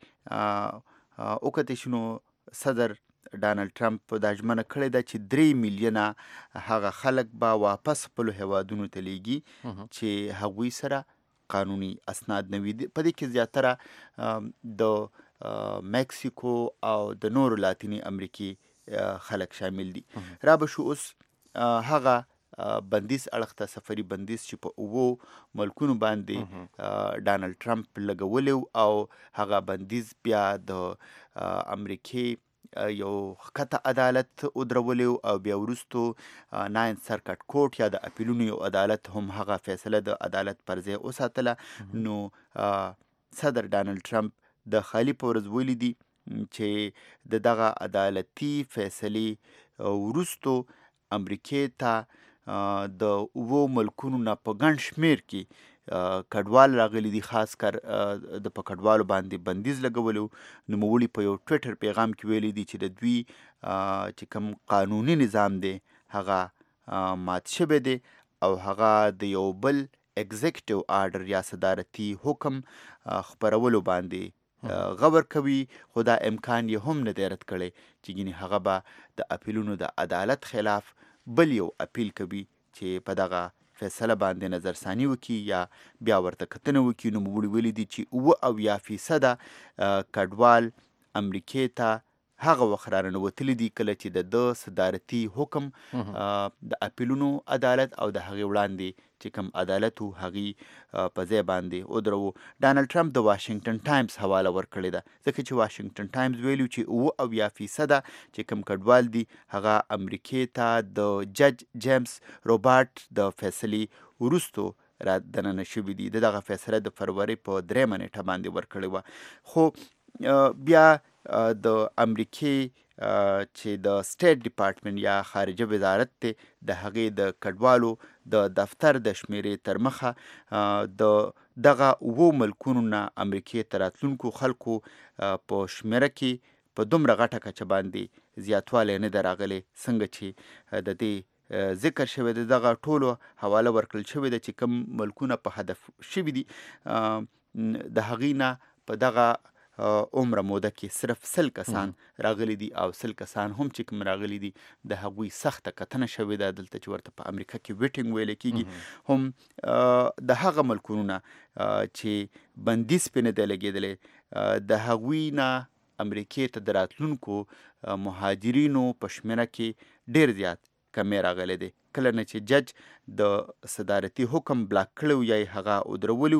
چې وکتې شي نو صدر ډانلډ ټرمپ دا ژمنه کړې ده چې 3 میلیونه هغه خلک به واپس خپلو هیوادونو ته لیږي چې هغوی سره قانوني اسناد نه وي. په دې کې زیاتره د مکسیکو او د نورو لاتینی امریکې خلک شامل دي. را به شو اوس هغه بندیز اړخ ته سفري بندیز چې په 7 ملکونو باندې ډانلډ ټرمپ لګولی او هغه بندیز بیا د امریکې یو ښکته عدالت ودرولی او بیا وروستو 9 سرکټ کورټ یا د اپیلونو یو عدالت هم هغه فیصله د عدالت پر ځای وساتله. نو صدر ډانلډ ټرمپ د خالي په ورځ ویلي دي چې د دغه عدالتي فیصلې وروستو امریکې ته د 7 ملکونو نه په ګڼ شمیر کې کډوال راغلي دي، خاص کر د په کډوالو باندې بندیز لګولو. نوموړي په یو ټویټر پیغام کې ویلي دي چې د دوی چې کوم قانوني نظام دی هغه مات شوی دی او هغه د یو بل اگزیکټیو آرډر یا صدارتي حکم خپرولو باندې غور کوي. خو دا امکان یې هم نه دی رد کړی چې ګینې هغه به د اپیلونو د عدالت خلاف بل یو اپیل کوي چې په دغه فیصله باندې نظرثاني وکړي یا بیا ورته کتنه وکړي. نو موږ ویلي دي چې 78% کډوال امریکې ته هغه وخت راننوتلي دي کله چې د صدارتي حکم د اپیلونو عدالت او د هغې وړاندې چې کوم عدالت و هغې په ځای باندې ودرو. ډانلډ ټرمپ د واشنګټن ټایمز حواله ورکړې ده ځکه چې واشنګټن ټایمز ویلي چې 78% چې کوم کډوال دي هغه امریکې ته د جج جیمز روبارټ د فیصلې وروستو را دننه شوي دي. دغه فیصله د فروری په 3 نیټه باندې ورکړې وه. خو بیا د امریکې چې د سټیټ ډپارټمنټ یا خارجه وزارت دی د هغې د کډوالو د دفتر د شمیرې تر مخه د دغه 7 ملکونو نه امریکې ته راتلونکو خلکو په شمیره کې په دومره غټه کچه باندې زیاتوالی نه دی راغلی څنګه چې د دې ذکر شوی دی. دغه ټولو حواله ورکړل شوې ده چې کوم ملکونه په هدف شوي دي د هغې نه په دغه عمره موده کې صرف 100 کسان راغلي دي او 100 کسان هم چې کوم راغلي دي د هغوی سخته کتنه شوې ده دلته چې ورته په امریکا کې ویټینګ ویلی کېږي. هم د هغه ملکونو نه چې بندیز پې نه دی لګېدلی د هغوی نه امریکې ته د راتلونکو مهاجرینو په شمېره کې ډېر زیات کمی راغلی دی. کله نه چې جج د صدارتي حکم بلاک کړی یا یې هغه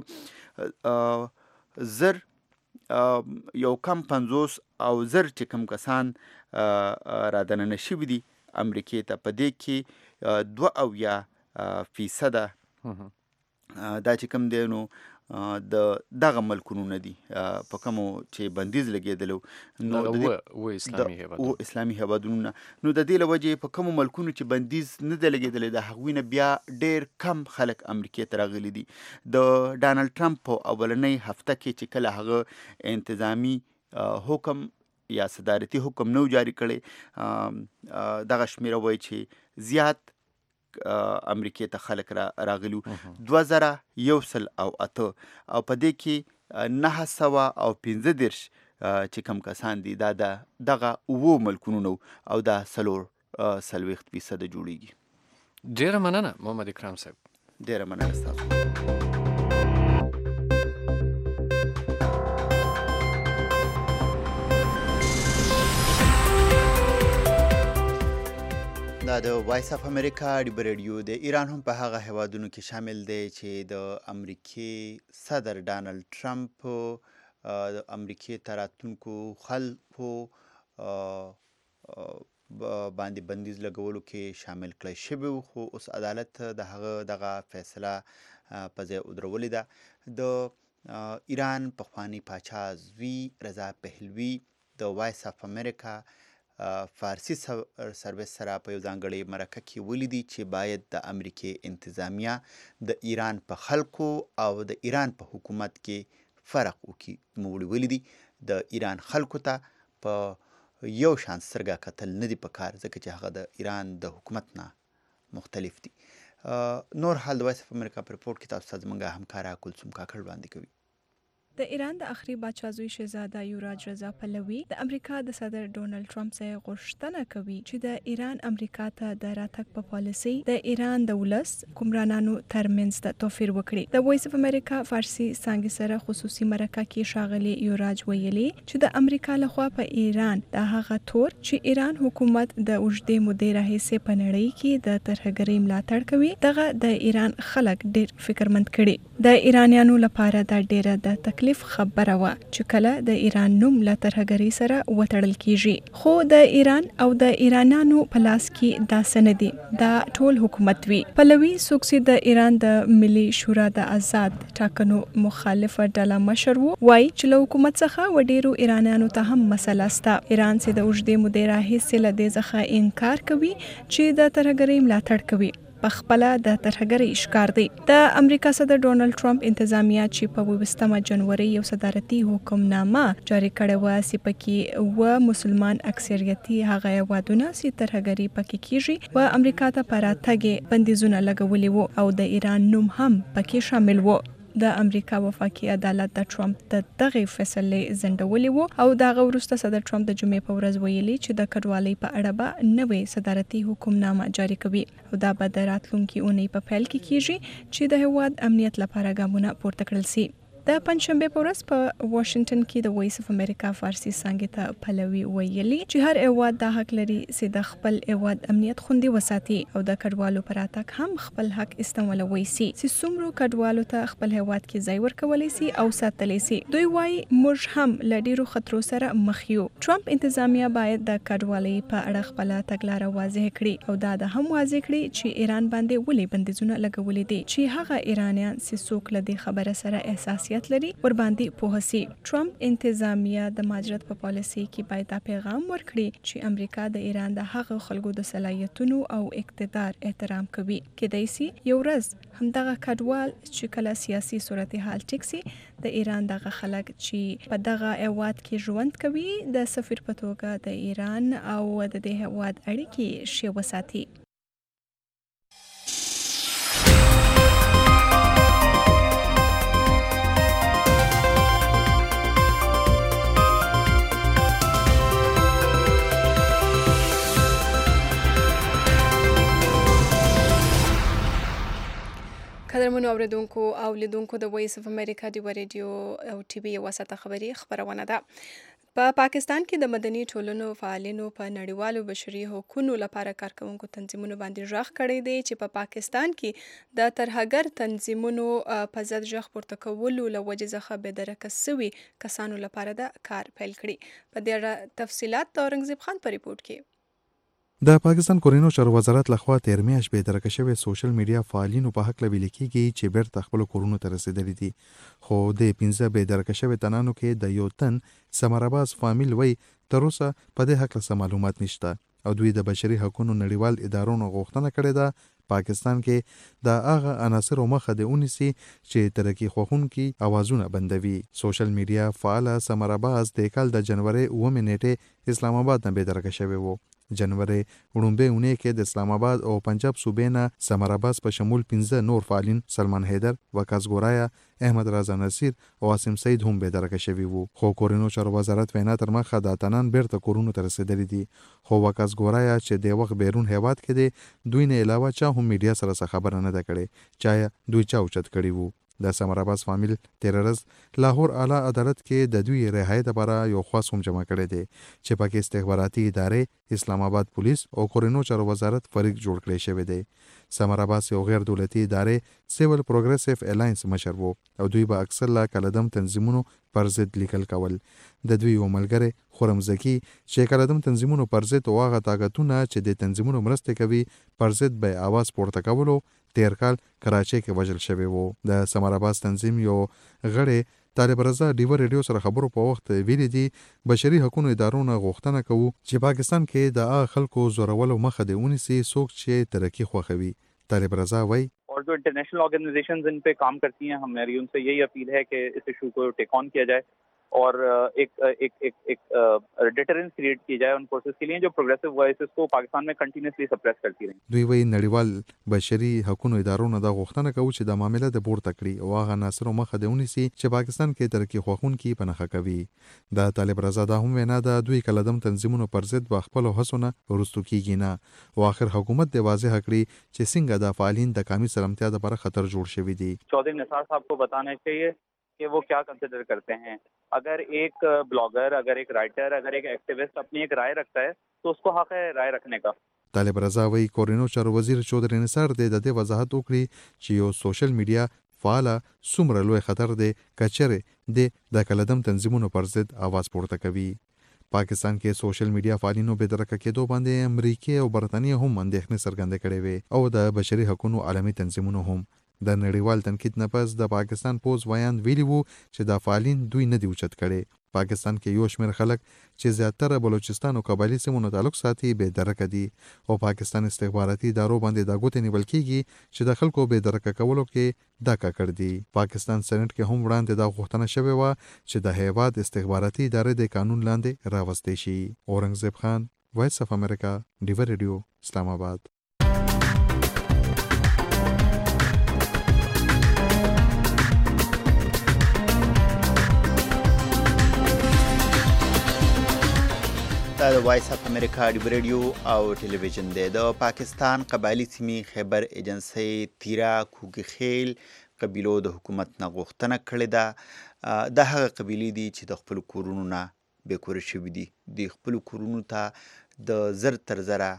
ودرولي زر یو کم 50 او زر چې کم کسان را دننه شوي دي امریکې ته. په دې کې 72% دا چې کم دی نو د دغه ملکونو نه دي په کومو چې بندیز لګېدلو نو اسلامي هیوادونو نه. نو د دې له وجې په کومو ملکونو چې بندیز نه دی لګېدلی د هغوی نه بیا ډېر کم خلک امریکې ته راغلي دي. د ډانلډ ټرمپ په اولنۍ هفته کې چې کله هغه انتظامی حکم یا صدارتي حکم نو جاری کړی دغه شمیره وایي چې زیات امریکې ته خلک راغلي 2108 او په دې کې 915 چې کم کسان دي دا دغه 7 ملکونو او دا 40% جوړیږي. ډیره مننه محمد اکرام صاحب. ډیره مننه تاسو. دا د وایس اف امریکا ډیبه ریډیو د ایران هم په هغه هیوادونو کې شامل دی چې د امریکې صدر ډانلډ ټرمپ د امریکې ته راتلونکو خلکو باندې بندیز لګولو کې شامل کړی شوی و، خو اوس عدالت د هغه دغه فیصله په ځای ودرولې ده. د ایران پخوانی پاچا زوی رضا پهلوي د وایس اف امریکا فارسی سرویس سره په یو ځانګړې مرکه کې ولیدي چې باید د امریکې انتظامیه د ایران په خلکو او د ایران په حکومت کې فرق وکړي. موږ ولیدي د ایران خلکو ته په یو شان سترګه کتل نه دي پکار، ځکه چې هغه د ایران د حکومت نه مختلف دي. نور حال د وایس اف امریکا په رپورټ کې تاسو ته زموږ همکاره کلثوم کاکړ وړاندې کوي. د ایران د اخري باچا زوی شهزاده یوراج رضا پهلوي د امریکا د صدر ډونلډ ټرمپ څخه غوښتنه کوي چې د ایران امریکا ته د راتګ په پالیسي د ایران د ولس حکمرانانو ترمنځ د توفیر وکړي. د وایس اف امریکا فارسی څانګې سره خصوصي مرکه کې ښاغلي یوراج ویلي چې د امریکا لخوا په ایران د هغه تور چې ایران حکومت د اوږدې مودې راهیسې په نړۍ کې د ترهګرۍ ملاتړ کوي دغه د ایران خلک ډېر فکرمند کړي. د ایرانیانو لپاره دا ډېره د تکلیف خبره وه چې کله د ایران نوم له ترهګرۍ سره وتړل کیږي، خو د ایران او د ایرانیانو په لاس کې دا څه نه دي، دا ټول حکومت وي. پهلوي څوک چې د ایران د ملي شورا د آزاد ټاکنو مخالفه ډله مشر وو، وایي چې له حکومت څخه و ډیرو ایرانیانو ته هم مسله سته. ایران چې د اوږدې مودې راهیسې له دې څخه انکار کوي چې د ترهګرۍ ملاتړ کوي، په خپل د ترهګرۍ ښکار دی. د امریکا صدر ډونلډ ټرمپ انتظامیه چې په 28 جنوري یو صدارتي حکمنامه جاری کړې و چې پکې مسلمان اکثریتي هغه هیوادونه چې ترهګرۍ پکې کیږي و امریکا ته پر راتګ بندیزونه لګولي وو او د ایران نوم هم پکې شامل وو. د امریکا وفاقي عدالت د ټرمپ د دغه فیصلې ځنډولې وو او دغه وروسته صدر ټرمپ د جمعې په ورځ ویلي چې د کډوالۍ په اړه به نوې صدارتي حکمنامه جاری کوي او دا به د راتلونکي اونۍ په پیل کې کیږي چې د هیواد امنیت لپاره ګامونه پورته کړل شي. د پنځشنبه په ورځ په واشنگټن کې د وایس اف امریکا فارسی څانګې ته پهلوي ویلي چې هر هیواد د حق لري چې د خپل هیواد امنیت خوندي وساتي او د کډوالو پر راتګ هم خپل حق استعمالوي سي چې څومره کډوالو ته خپل هیواد کې ځای ورکولای سي او ساتلی سي. دوی وایي موږ هم له ډیرو خطرو سره مخ یو. ټرمپ انتظامیه باید د کډوالۍ په اړه خپل تګلاره واضح کړي او دا د هم واضح کړي چې ایران باندې ولې بندیزونه لګولې دي چې هغه ایرانیان چې څوک له دې خبره سره احساسیت لري ور باندې پوه سي. ټرمپ انتظامیه د مهاجرت په پالیسي کې باید دا پیغام ورکړي چې امریکا د ایران د هغه خلکو د صلاحیتونو او اقتدار احترام کوي. کېدای سي یو ورځ همدغه کډوال چې کله سیاسي صورتحال ټیک سي د ایران دغه خلک چې په دغه هیواد کې ژوند کوي د سفیر په توګه د ایران او د دې هیواد اړیکې ښې وساتي. قدرمنو اوریدونکو او لیدونکو د وایس اف امریکا دی ریډیو او ټي وي واسطه خبری خبرونه ده. په پاکستان کې د مدني ټولنو فعالینو په نړیوالو بشري حقوقو لپاره کارکونکو تنظیمونو باندې ژغ کړی دی چې په پاکستان کې د ترهګر تنظیمونو په ضد ژغ پورته کولو له وجې څخه بېدرکه سوي کسانو لپاره د کار پیل کړي. په دې اړه تفصیلات د اورنګزیب خان په ریپورت کې. د پاکستان کورینو چارو وزارت لخوا تیر میاشت بېدرکه شوي سوشل میډیا فعالینو په حق ویل کېږي چې بیرته خپل کورونو ته رسیدلي دي، خو د 15 بېدرکه شوي تنانو کې د یو تن ثمرباز فامیل وی تر اوسه په دې حق څه معلومات نشته او دوی د بشري حقوقو نړیوال ادارونو غوښتنه کړې ده پاکستان کې د هغه عناصرو مخه د اونیسي چې ترقي خوښونکي اوازونه بندوي. سوشل میډیا فعال ثمرباز د کال د جنوري 9 نیټه اسلام آباد نه بېدرکه شوی وو جنوري وړومبۍ اونۍ کې د اسلام آباد او پنجاب صوبې نه سمراباز په شمول 15 نور فعالین سلمان حیدر، وکاس ګورایا، احمد رضا نصیر او عاصم سعید هم بې درکه شوي وو. خو کورونو چارو وزارت وینا تر مخه د اتنان بیرته کورونو ته رسېدلي دي. خو وکاس ګورایا چې د وخت بیرون هیواد کې دی، دوی نه علاوه چا هم میډیا سره خبره نه ده کړې چا دوی چا اوچت کړي وو. د سمراباز فامیل تیر ورځ لاهور اعلی عدالت کې د دوی رهایی لپاره یو خاص هم جمع کړی دی چې پکې استخباراتي ادارې، اسلام آباد پولیس او کورونو چارو وزارت فریق جوړ کړی شوی دی. سمراباز یو غیر دولتي ادارې سیول پروګریسیو الاینس مشر وو او دوی به اکثر لا کلدم تنظیمونو پر ضد لیکل کول. د دوی یو ملګری خرم زکی چې کلدم تنظیمونو پر ضد او هغه طاقتونه چې د تنظیمونو مرسته کوي پر ضد به आवाज پورته کولو تیر کال کراچۍ کې وژل شوی وو. د سمراباز تنظیم یو غړی طالب رضا ډیور ریډیو سره خبرو په وخت ویلي دي بشري حقوقو ادارو نه غوښتنه کوو چې پاکستان کې د خلکو زورولو مخه دی ونیسي څوک چې ترقی خوښوي. طالب رضا وایي और जो इंटरनेशनल ऑर्गेनाइजेशंस इन पे काम करती हैं, हमारी उनसे यही अपील है कि इस इशू को टेक ऑन किया जाए और एक डिटरेंस क्रिएट की जाए उन फोर्सेस के लिए जो प्रोग्रेसिव वॉइसेस को पाकिस्तान में कंटिन्यूअसली सप्रेस करती रही. دوی وایي نړیوال بشري حقوقو ادارو نه دا غوښتنه کوي چې د معاملې د پورته کړي او هغه عناصرو مخه دی ونیسي چې پاکستان کې ترقی خوښونکي په نښه کوي. د طالب رضا دا هم وینا ده دوی کلدم تنظیمونو پر ضد په خپلو هڅو نه وروستو کیږي نه او آخر حکومت د واضح کړي چې څنګه د فعالین د قومي سلامتیا لپاره خطر جوړ شوی دی. चौधरी निसार साहब को बताना चाहिए कि वो क्या कंसिडर करते हैं. अगर एक ब्लॉगर, अगर एक राइटर, अगर एक एक्टिविस्ट अपनी एक राय रखता है तो उसको हक है राय रखने का. طالب رضا وایي کورونو چارو وزیر چودري نثار د دې وضاحت وکړي چې یو سوشل میډیا فعال څومره لوی خطر دی کچره د کلدم تنظیمونو پر ضد आवाज پورته کوي. پاکستان کې سوشل میډیا فعالینو بې درکه کېدو باندې امریکا او برتانیې هم اندېښنې څرګندې کړې وې او د بشري حقوقو عالمي تنظیمونو هم. د نړیوال تنقید نه پس د پاکستان پوز ویان ویلي وو چې د فعالین دوی نه دی اوچت کړي. پاکستان کې یو شمېر خلک چې زیاتره بلوچستان او قبایلی سیمو تعلق ساتي بې درکه دي او پاکستان استخباراتي ادارو باندې دا ګوتې نیول کېږي چې د خلکو بې درکه کولو کې دا کړ دي. پاکستان سېنات کې هم وړاندې دا غوښتنه شوې وه چې د هیواد استخباراتي ادارې د قانون لاندې راوستې شي. اورنګزیب خان، وایس اف امریکا، ډیور ریډیو، اسلام آباد. دا د وایس اف امریکا ډیو ریډیو او ټلویزیون دی. د پاکستان قبایلی سیمې خیبر ایجنسی تیرا کوګخیل قبیلو د حکومت نه غوښتنه کړې ده د هغه قبیلې دي چې د خپل کورونو نه بې کوره شوي دي د خپل کورونو ته د زر تر زره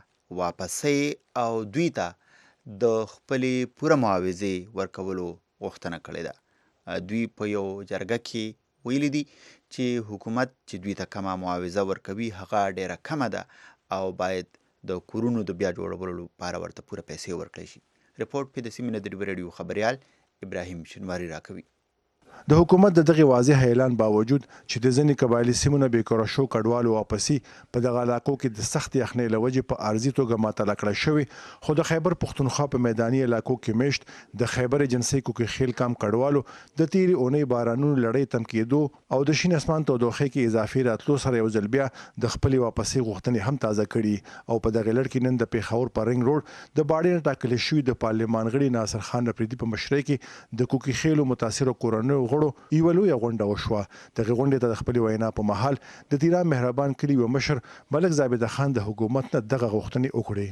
واپسۍ او دوی ته د خپلې پوره معاوضې ورکولو غوښتنه کړې ده. دوی په یو جرګه کې ویلي دي چې حکومت چې دوی ته کمه معاوضه ورکوي هغه ډیره کمه ده او باید د کورونو د بیا جوړولو لپاره ورته پوره پیسې ورکړی شي. رپورټ په د سیمې نه د ډیو ریډیو خبریال ابراهیم شنواری راکوي. د حکومت د دغه واضح اعلان باوجود چې د ځینې قبایلي سیمو نه بېکاره شو کډوالو واپسي په دغه علاقو کې د سختې یخنۍ له وجې په عارضي توګه معطله کړی شوې، خو د خیبر پښتونخوا په میداني علاقو کې میشت د خیبر ایجنسۍ کوکخیل کام کډوالو د تیرې اونۍ بارانونو لړۍ تم کېدو او د شین اسمان تودوخې کې اضافي راتلو سره یو ځل بیا د خپلې واپسۍ غوښتنې هم تازه کړي او په دغه لړ کې نن د پېښور په رنګ روډ د باډې نه ټاکل شوي د پارلمان غړي ناصر خان افریدي په مشرۍ کې د کوکخیلو متاثرو کورنیو غړو یوه لویه غونډه وشوه. دغې غونډې ته د خپلې وینا په مهال د تیرا مهربان کلي یو مشر ملک زابده خان د حکومت نه دغه غوښتنې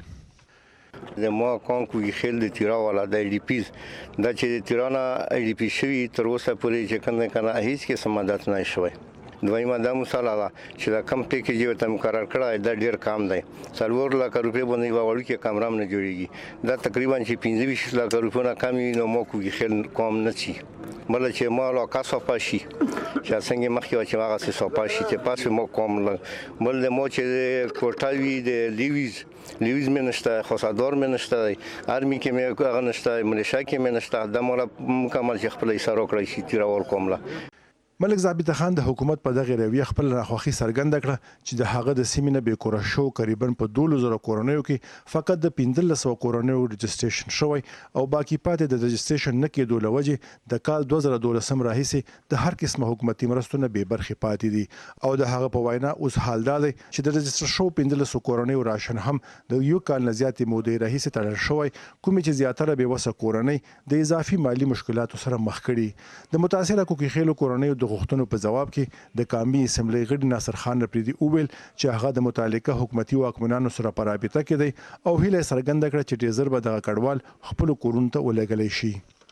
وکړې. د ما کان کوکخیل د تیرا والا د ای ډي پیز دا چې د تیرا نه ای ډي پی شوي تر اوسه پورې چې کنه هیڅ قسم مدد نه شوی. دویمه دا مثال ده چې دا کم پیکیج ورته مقرر کړی دا ډیر کم دی. 4 لک روپۍ باندې یوه وړوکې کمره هم نه جوړېږي. دا تقریبا چې 25 لک روپۍ نه کم وي نو ما کوکخیل کوم نه چی بله چې ما علاقه صفا شي چې څنګه مخکې وه چې هغسې صفا شي چې پاس ما کوم بل د ما چې کوټه وي د لیویز مې نشته، خاصدار مې نشته دی، ارمي کې مې هغه نشته، ملیشا کې مې نشته. دا ماله مکمل چې خپله ایسار وکړی شي تیرول کومله. ملک ضابطه خان د حکومت په دغه رویه خپل ناخوښي څرګنده کړه چې د هغه د سیمې نه بېکوره شو تقریبا په 12,000 کورنیو کې فقط د 1500 کورنیو رجسټریشن شوی او باقي پاتې د رجسټریشن نه کېدو له وجې د کال 2012 راهیسې د هر قسمه حکومتي مرستو نه بې برخې پاتې دي او د هغه په وینا اوس حال دا دی چې د رجسټر شو 1500 کورنیو راشن هم د یو کال نه زیاتې مودې راهیسې تړل شوی، کومې چې زیاتره بېوسه کورنۍ د اضافي مالي مشکلاتو سره مخ کړي. د متاثره کوکیخېلو کورنیو د غوښتنو په جواب کې د قامي اسمبلی غړي ناصر خان رپریدي وویل چې هغه د متعلقه حکومتي واکمنانو سره په رابطه کې دی او هیله څرګنده کړه چې ډېر ژر به دغه کډوال خپلو کورونو ته ولېږلی شي.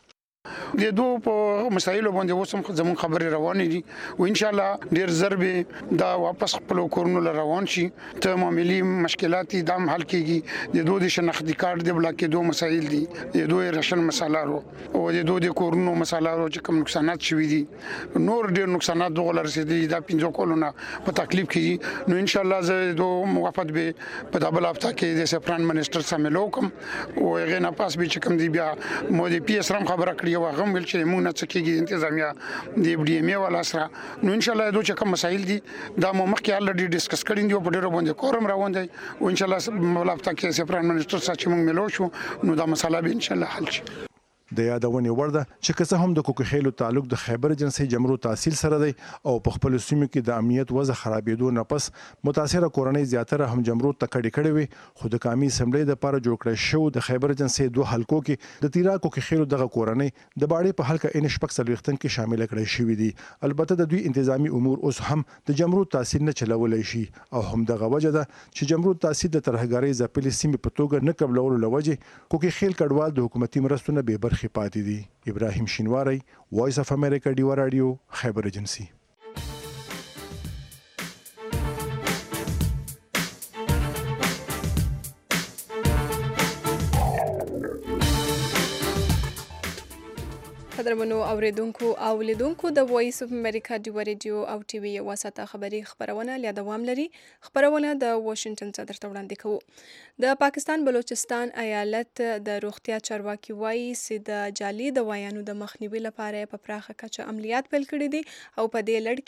د دوه په مسایلو باندې اوس هم زموږ خبرې روانې دي او ان شاء الله ډیر ضرب دا واپس خپل کورونو روان شي. ته معاملي مشکلات دام حل کیږي. د دوه د شناختی کارت د بلاک دوه مسایل دي، د دوه راشن مسالارو او د دوه د کورونو مسالارو چې کوم نقصانات شوي دي، نور ډیر نقصانات دغه رسیدي دا 5 کولونه په تکلیف کیږي. نو ان شاء الله زه دوه موافقت به په دبل هفته کې د سفران منسٹر سره ملوکم او هغه نه پاس به چې کوم دی بیا مو د پی اس رم خبره کړی و هغه ویل چې موږ نه څه کېږي انتظامیه د ډي ام ای والا سره. نو ان شاء الله دوه چې کوم مسایل دي دا مو مخکې الریډي ډیسکس کړی دي او په ډیرو باندې کورم روان دی او ان شاء الله ملافت کې سفران منسٹر سره چې موږ ملو شو نو دا مسله به ان شاء الله حل شي. د یادونې وړ ده چې که څه هم د کوکیخېلو تعلق د خیبر ایجنسۍ جمرو تحصیل سره دی او په خپلو سیمو کې د امنیت وضع خرابېدو نه پس متاثره کورنۍ زیاتره هم جمرو ته کډې کړې وي، خو د قامي اسمبلی دپاره جوړ کړی شوو د خیبر ایجنسۍ 2 حلقو کې د تیرا کوکیخېلو دغه کورنۍ د باړې په حلقه ان شپږ څلوېښتم کې شامله کړی شوي دي. البته د دوی انتظامی امور اوس هم د جمرو تحصیل نه چلولی شي او همدغه وجه ده چې جمرو تحصیل د ترهګرۍ ځپلې سیمې په توګه نه قبلولو له وجې کوکیخېل کډوال د حکومتي مرستو نه بې برخې پاتې دي. ابراهیم شینواری، وایس اف امریکا ډیوا رادیو، خیبر ایجنسی. قدرمنو اوریدونکو او لیدونکو د وایس اف امریکا ډیوا رادیو او ټي وي واسطه خبری خبرونه لا دوام لري. خبرونه د واشنگټن صدر ته وړاندې کوو. د پاکستان بلوچستان ایالت د روغتیا چارواکي وایي چې د جعلي دوايانو د مخنیوي لپاره په پراخه کچه عملیات پیل کړي دي او په دې لړ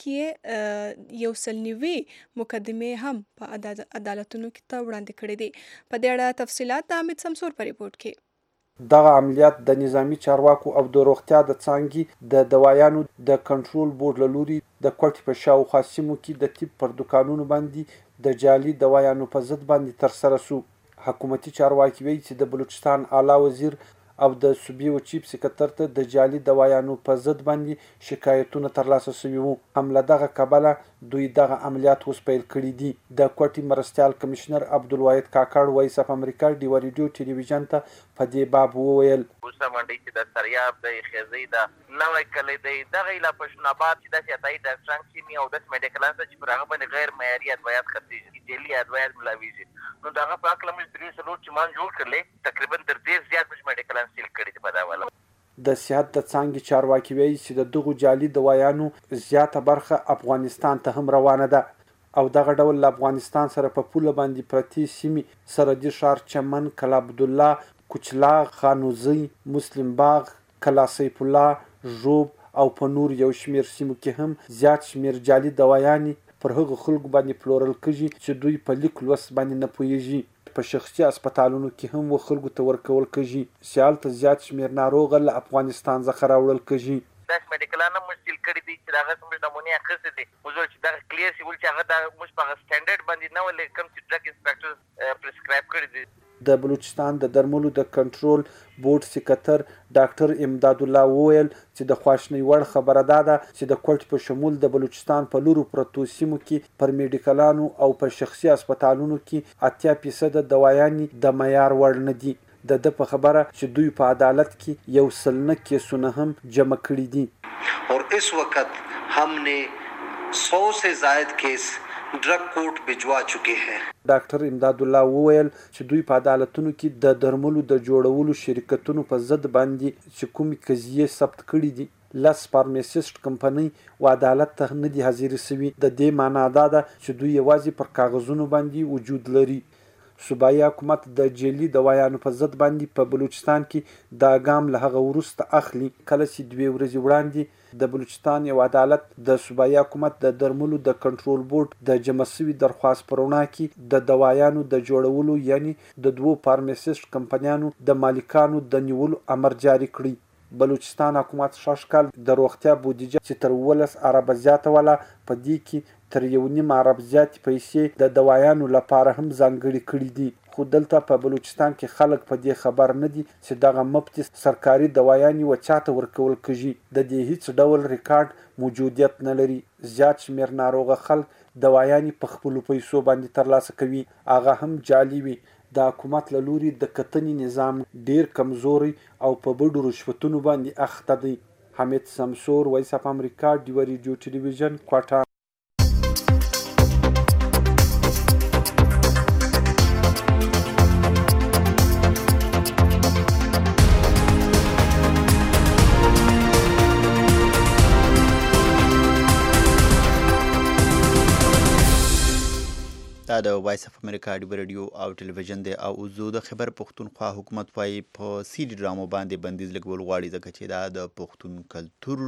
کې یو سلنوي مقدمه هم په عدالتونو کې ته وړاندې کړي دي. په دې اړه تفصيلات د امید سمسور په ریپورت کې. دغه عملیات د نظامی چارواکو او د روغتیا د څانګې د دوايانو د کنټرول بورډ له لوري د کوټې په شاوخوا سیمو کې د طب پر دوکانونو باندې د جعلي دوايانو په ضد باندې ترسره شو. حکومتي چارواکي وایي چې د بلوچستان اعلی وزیر او د صوبې و چیف سکرټر ته د جعلي دوايانو په ضد باندې شکایتونه ترلاسه شوي وو. هم له دغه کبله دوی دغه عملیات اوس پیل کړي دي. د کوټې مرستیال کمشنر عبدالواحد کاکړ وایس اف امریکا ډیوا رادیو ټلویزیون ته په دې باب وویل اوسه منډي چې د سریاب د خزې د نوې کلی دی دغه لا پښناباد چې د سیاتای د څنګه کیمیا او د میډیکلانس چې پر هغه باندې غیر معیاري ادویات خرڅېږي، جعلي ادویات ملاويږي. نو دغه په اړه موږ درې سلوټ چې مان جوړ کړل تقریبا تر دې زیات موږ میډیکلانس سیل کړی په دا والا. د صحت د څانګې چارواکي وایي چې د دغو جعلي دوايانو زیاته برخه افغانستان ته هم روانه ده او دغه ډول له افغانستان سره په پوله باندې پرتې سیمې سرحدي ښار چمن، کلا عبدالله، کوچلاغ، خانوزی، مسلم باغ، کلا سیف الله، ژوب او په نور یو شمیر سیمو کې هم زیات شمیر جعلي دوايانې پر هغو خلکو باندې پلورل کېږي چې دوی په لیک لوست باندې نه پوهېږي. په شخصي هسپتالونو کې هم و خلکو ته ورکول کېږي چې هلته زیات شمیر ناروغه له افغانستان څخه راوړل کېږي. داس میډیکلان هم مشکل کړی دي چې هغه څومره نمونې اخیستې دي خو چې دا کلیر شي ول چې هغه د موږ په سټانډرډ باندې نه ولې کوم چې ډرګ انسپکټر پرسکرایب کړی دي. د بلوچستان د درملو د کنټرول بورډ سکرټر ډاکټر امداد الله وویل چې د خواشنۍ وړ خبره دا ده چې د کوټ په شمول د بلوچستان په لورو پرتو سیمو کې پر میډیکلانو او په شخصي هسپتالونو کې 80% دوايانې د معیار وړ نه دي. د په خبره چې دوی په عدالت کې یو سلنه کیسونه هم جمع کړي دي. اور اس وقت हमने 100 से زائد کیس ډرګ کورټ بھجوا چکے ہیں. ډاکټر امداد الله وویل چې دوی په عدالتونو کې د درملو د جوړولو شرکتونو په ضد باندې چې کومې قضیې ثبت کړي دي 10 فارماسیسټ کمپنۍ و عدالت ته نه دي حاضرې شوي. د دې معنا دا ده چې دوی یوازې پر کاغذونو باندې وجود لري. صوبایي حکومت د جعلي دوايانو په ضد باندې په بلوچستان کې دا ګام له هغه وروسته اخلي کله چې 2 ورځې وړاندې د بلوچستان یو عدالت د صوبایي حکومت د درملو د کنټرول بورډ د جمع شوي درخواست پر وړاندې کې د دوايانو د جوړولو یعنی د 2 فارماسیست کمپنیانو د مالکانو د نیولو امر جاری کړی. بلوچستان حکومت شاشکال د روغتیا بودیجه چې تر 12 اربه زیاته ولا په دې کې تر 1.5 ارب زیاتې پیسې د دوايانو لپاره هم ځانګړي کړي دي. خو دلته په بلوچستان کې خلک په دې خبر نه دي چې دغه مفتي سرکاري دوايانې وچاته ورکول کېږي. د دې هیڅ ډول ریکارډ موجودیت نه لري. زیات شمیر ناروغه خلک دوايانې په خپلو پیسو باندې ترلاسه کوي، هغه هم جعلي وي. د حکومت له لوري د کتنې نظام ډیر کمزوري او په بډو رشوتونو باندې اخته دی. حمید سمسور، وایس اف امریکا، ډیوه ریډیو ټلویزیون، کوټه. دا د وایس اف امریکا ډیوه ریډیو او ټلویزیون دی او زه د خیبر پښتونخوا حکومت وايي په سي ډي ډرامو باندې بندیز لګول غواړي ځکه چې دا د پښتون کلتور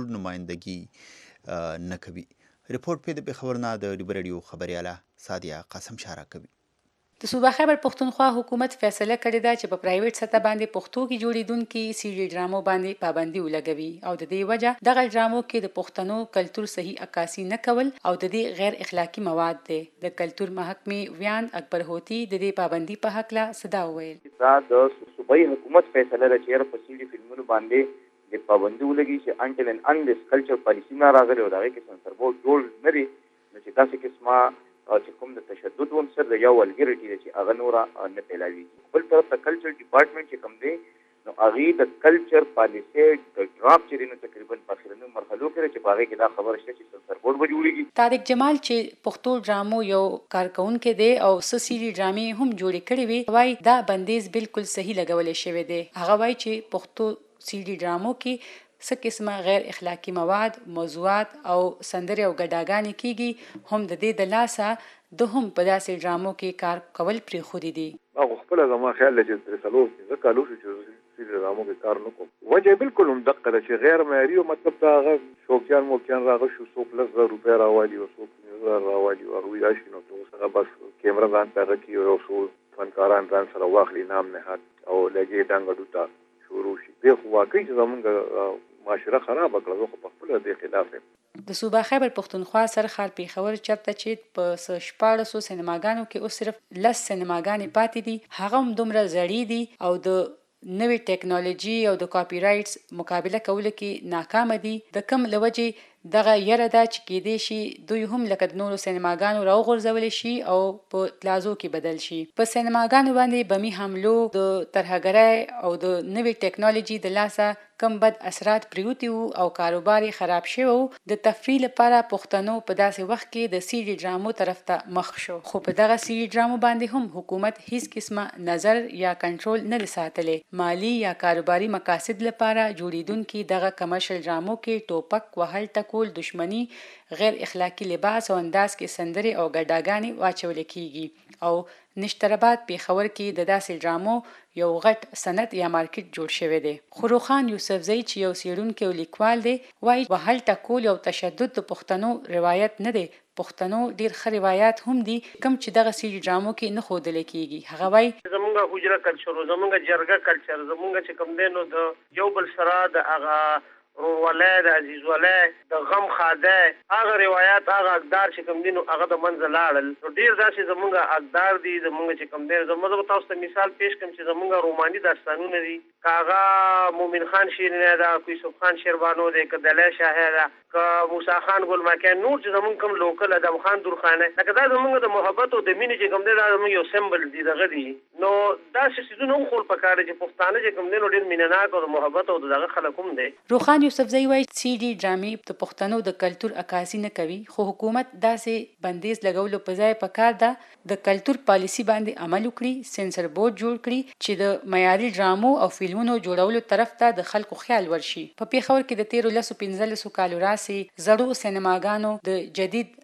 نمایندګي نه کوي. رپورټ په د خبر نه د ډیوه ریډیو خبرياله سادیه قاسم شارا کوي. د صوبه خیبر پښتونخوا حکومت فیصله کړې ده چې په پرایویټ سطح باندې پښتو کې جوړیدونکي سی ډي ډرامو باندې پابندي ولګوي او د دې وجه دغه ډرامو کې د پښتنو کلتور صحیح عکاسي نه کول او د دې غیر اخلاقی مواد دي. د کلتور محکمې ویان اکبر هوتی د دې پابندي په حق لا صدا وویل. دا د صوبایي حکومت فیصله ده چې په سی ډي فلمونو باندې د پابندي ولګي چې انټل ان انلیس کلچر پالیسی نه راغلی او دا کې سنسر بورډ جوړ نری چې تاسو قسمه چې کوم د تشدد عنصر د یو ولګریټي چې هغه نورا نه پیلاوي. بل طرف ته کلچر ډپارټمنټ چې کوم دی نو هغه د کلچر پالیسی د ډراپ چې نو تقریبا په اخرنو مرحلو کې چې باغې کې دا خبره شته چې سنسر بورډ به جوړیږي. طارق جمال چې پښتو ډرامو یو کارکونکو دی او سسيري ډرامې هم جوړې کړې وي وای دا بندیز بالکل صحیح لګولې شوی دی. هغه وای چې پښتو سيري ډرامو کې څه قسمه غیر اخلاقی مواد، موضوعات او سندرې او ګډاګانې کیږي هم د دې د لاسه د هم په داسې ډرامو کې کار کول پرې خودي دي. هغه خپل زما خیال چې تر څلور ځکه کالو چې سیری ډرامو کې کار نه کوم وجه بالکل هم دقه ده چې غیر معیاري او مطلب دا هغه شوقیان موکیان راغی شو 100 روپیا راوالي او 100 راوالي او هغه یاشي نو څنګه بس کیمرا ځان ته کی او شو فنکاران ځان سره واخلي نام نه هات او لګي ډنګ ډوتا شروع شي. به خو واقعي چې زمونږ معاشره خراب کړه خو په خپل د خلاف د صوبه خیبر پښتونخوا سرخال پیښور چرته چې په 1400 سینماګانو کې اوس صرف 10 سینماګانې پاتې دي. هغه هم دومره زړې دي او د نوې ټیکنالوژي او د کاپی رایټس مقابله کول کې ناکام دي. د کم لوجه دغه یره دا چې کېدې شي دوی هم لکه د نورو سینماګانو راوغورځول شي او په پلازو کې بدل شي. په سینماګانو باندې بمی حملو د ترهګرۍ او د نوې ټیکنالوژي د لاسه کم بد اثرات پریوتی او کاروبار خراب شو. د تفریح لپاره پښتنو په داسې وخت کې د سی ډي ډرامو طرف ته مخ شو خو په دغه سی ډي ډرامو باندې هم حکومت هیڅ قسمه نظر یا کنټرول نه ساتلې. مالی یا کاروباري مقاصد لپاره جوړیدونکي دغه کمرشل ډرامو کې ټوپک وهل ټکول دشمنی غیر اخلاقی لباس او انداز کې سندرې او ګډاګانې واچول کیږي او نشتربات پیښور کې د داسې ډرامو یو غټ صنعت یا مارکیټ جوړ شوی دی. خروخان یوسفزئی چې یو څېړونکی او لیکوال دی وایي وهل ټکول او تشدد د پښتنو روایت نه دی. پښتنو ډیر ښه روایت هم دي کوم چې دغه سي ډرامو کې نه ښودل کیږي. هغه وایي زمونږ حجره کلچر زمونږ جرګه کلچر زمونږ چې کوم دی نو د یو بل سره د هغه ورولای د عزیز ولای د غم خاده هغه روایت هغه اقدار چې کوم دي نو هغه د منځ لاړل. ډیر داسې زمونږ اقدار دي زمونږ چې کوم دی زموږ تاسو ته مثال پیش کوم چې زمونږ روماني داستانونه دي کاغه مومن خان شیرینه دا یوسف خان شیربانو دی کدله شاه دا ک موسی خان ګل مکان نور چې زمونږ کوم لوکل ادم خان درخانه لکه دا زمونږ د محبت او د مینې چې کوم دی دا زمونږ یو سمبل دي دغه دي نو دا څه هم خپل پکاره چې پښتانه چې کوم دی نو ډیر مینناک او د محبت او دغه خلک هم دي. روخان یوسفزئی وایي سی ډي ډرامې د پښتنو د کلتور عکاسي نه کوي خو حکومت داسې بندیز لګولو په ځای پکار ده د کلتور پالیسی باندې عمل وکړي، سنسر بورډ جوړ کړي چې د معیاري ډرامو او فلمونو جوړولو طرف ته د خلکو خیال ورشي. په پیښور کې د 1315 کالو راسي زړو سینماګانو د جدید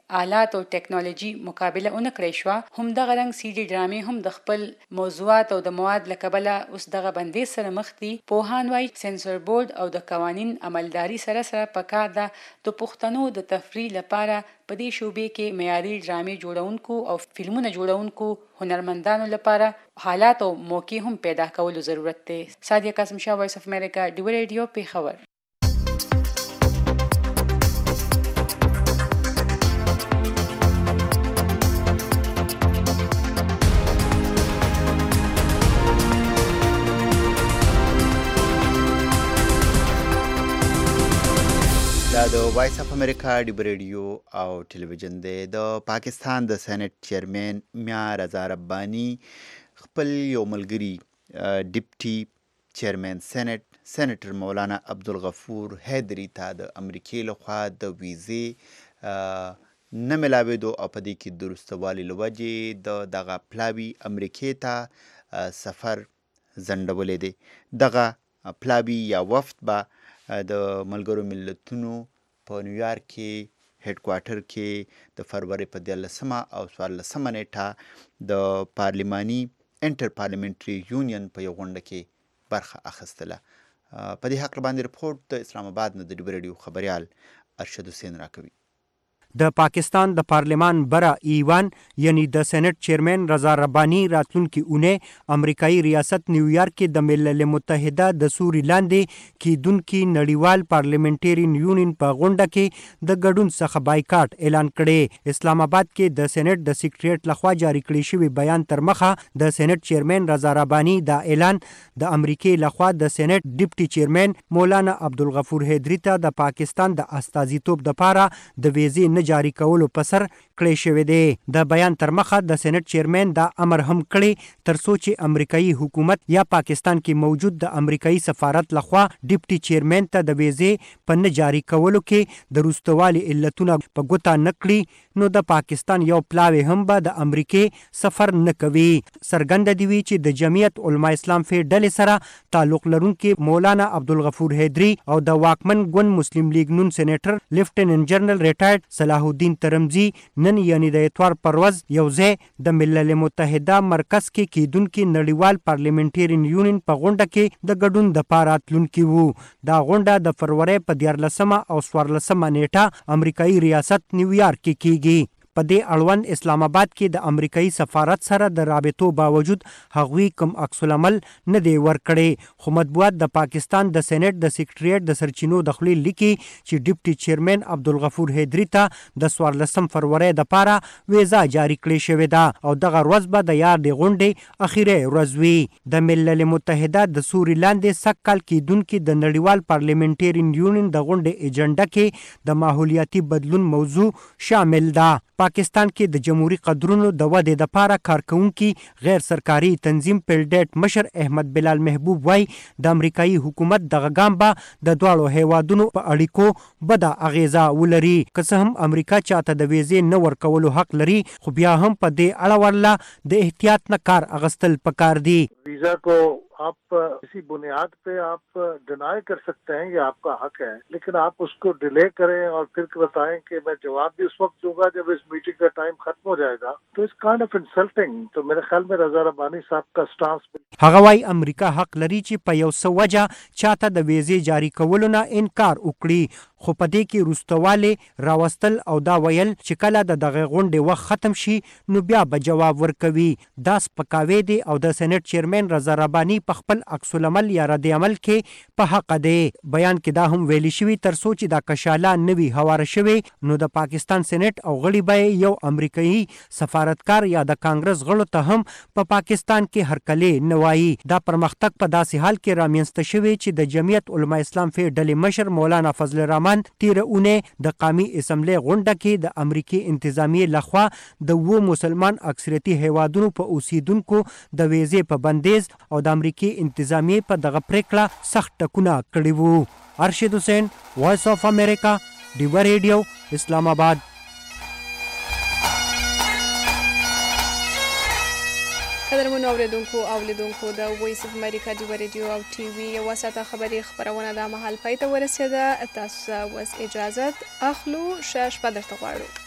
آلات او ټیکنالوژي مقابله اون کړی شو. هم دغه رنګ سی ډي ډرامې هم د خپل موضوعات او د مواد لکبله اوس دغه بندي سره مخ دي. پوهان وايي سنسور بورډ او د قوانین عملداري سره پکار ده د پښتنو د تفریح لپاره په دې شوبې کې معیاري ډرامې جوړونکو او فلمونه جوړونکو هنرمندانو لپاره حالات او موقع هم پیدا کولو ضرورت دی. سادیه قاسم شاه، وایس اف امریکا، ډیو ریډیو، پیښور. دا د وایس اف امریکا ډیو ریډیو او ټلویزیون دی. د پاکستان د سېنات چیرمن میا رضا رباني خپل یو ملګری ډیپټي چیرمن سېنیټر مولانا عبدالغفور حیدري ته د امریکې لخوا د ویزې نه ملاوېدو او په دې کې د وروستوالي له وجې د دغه پلاوي امریکې ته سفر ځنډولی دی. دغه پلاوي یا وفد به د ملګرو ملتونو په نیویارک کې هډ کوارټر کې د فروری په 13 او 14 نیټه د پارلماني انټر پارلیمنټري یونین په یو غونډه کې برخه اخیستله. په دې حق باندې رپورټ د اسلام آباد نه د ډیو ریډیو خبريال ارشد حسین راکوي. د پاکستان د پارلمان بره ایوان یعنی د سېنات چیرمن رضا رباني راتلونکي اونۍ امریکایي ریاست نیویارک کې د ملل متحده د سوري لاندې کیدونکي نړیوال پارلیمنټرین یونین په غونډه کې د ګډون څخه بایکاټ اعلان کړي. اسلام آباد کې د سېنات د سیکریټریټ لخوا جاری کړی شوی بیان تر مخه د سېنات چیرمن رضا رباني دا اعلان د امریکای لخوا د سېنات ډیپټي چیرمن مولانا عبدالغفور حیدري ته د پاکستان د استازیتوب لپاره د ویزې جاری کولو په سر کړی شوی دی. د بیان تر مخه د سېنات چیرمن دا امر هم کړی تر څو چې امریکایي حکومت یا پاکستان کې موجود د امریکایي سفارت لخوا ډیپټي چیرمن ته د ویزې په نه جاری کولو کې د وروستوالي علتونه په ګوته نه کړي نو د پاکستان یو پلاوی هم به د امریکې سفر نه کوي. څرګنده دی چې د جمعیت علما اسلام فی ډلې سره تعلق لرونکي مولانا عبدالغفور حیدري او د واکمن ګوند مسلم لیگ نون سېنیټر لیفټیننټ جنرال ریټایرډ صلاح الدین ترمزي نن یعنی د اتوار پر ورځ یو ځای د ملل متحده مرکز کې کیدونکي نړیوال پارلیمنټرین یونین په غونډه کې د ګډون د پاره تلونکي وو. دا غونډه د فروری په 14 او 14 نیټه امریکایي ریاست نیویارک کې کیږي. په دې اړوند اسلام آباد کې د امریکایي سفارت سره د رابطو باوجود هغوی کوم عکس العمل نه دی ورکړی. خو مطبوعات د پاکستان د سېنات د سیکریټریټ د سرچینو د خولې لیکي چې ډیپټي چیرمن عبدالغفور حیدري ته د 14 فروری د پاره ویزا جاری کړې شوې ده او دغه ورځ به د یادې غونډې اخیری ورځ وي. د ملل متحده د سوري لاندې سږ کال کیدونکي د نړیوال پارلیمنټرین یونین د غونډې ایجنډا کې د ماحولیاتي بدلون موضوع شامل ده. پاکستان کې د جمهوریت قدرونو د ودې لپاره کارکونکي غیر سرکاري تنظیم پیلډیټ مشر احمد بلال محبوب وای د امریکایي حکومت دغه ګام به د دواړو هیوادونو په اړیکو بده اغیزه ولري. که څه هم امریکا چاته د ویزې نه ورکولو حق لري خو بیا هم په دې اړه ورله د احتیاط نه کار اغستل پکار دی. ویزا کو आप किसी बुनियाद पे आप डिनाई कर सकते हैं, ये आपका हक है, लेकिन आप उसको डिले करें और फिर बताएं कि मैं जवाब भी उस वक्त दूंगा जब इस मीटिंग का टाइम खत्म हो जाएगा, तो इस काइंड ऑफ इंसल्टिंग. तो मेरे ख्याल में रजा रबानी साहब का स्टांस هغه وايي امریکا حق لري چې په یو څه وجه چاته د ویزې جاری کولو نه انکار وکړي خو په دې کې وروستوالی راوستل او دا ویل چې کله د دغه غونډې وخت ختم شي نو بیا به جواب ورکوي. دا سپکاوی دی او د سېنات چیرمن رضا رباني په خپل عکس العمل یا رد عمل کې په حق دی. بیان کې دا هم ویلي شوي تر څو چې دا کشاله نوي هواره شوي نو د پاکستان سېنات او غړي به یو امریکایي سفارتکار یا د کانګرس غړو ته هم په پاکستان کې هرکلی نه وایي. دا پرمختګ په داسې حال کې رامنځته شوی چې د جمعیت علما اسلام فی ډلې مشر مولانا فضل الرحمن تیره اونۍ د قومي اسمبلی غونډه کې د امریکای انتظامیې لخوا د مسلمان اکثریتي هیوادونو په اوسیدونکو د ویزې په بندیز او د امریکای انتظامیې په دغه پریکړه سخت ټکونه کړي وو. ارشد حسین، وایس اف امریکا، ډیو ریډیو، اسلام آباد. قدرمنو اوریدونکو او لیدونکو د وایس اف امریکا ډیو ریډیو او ټي وي یو ساعته خبري خبرونه د مهال پای ته ورسېده. تاسو اوس اجازه اخلو، شپه درته غواړو.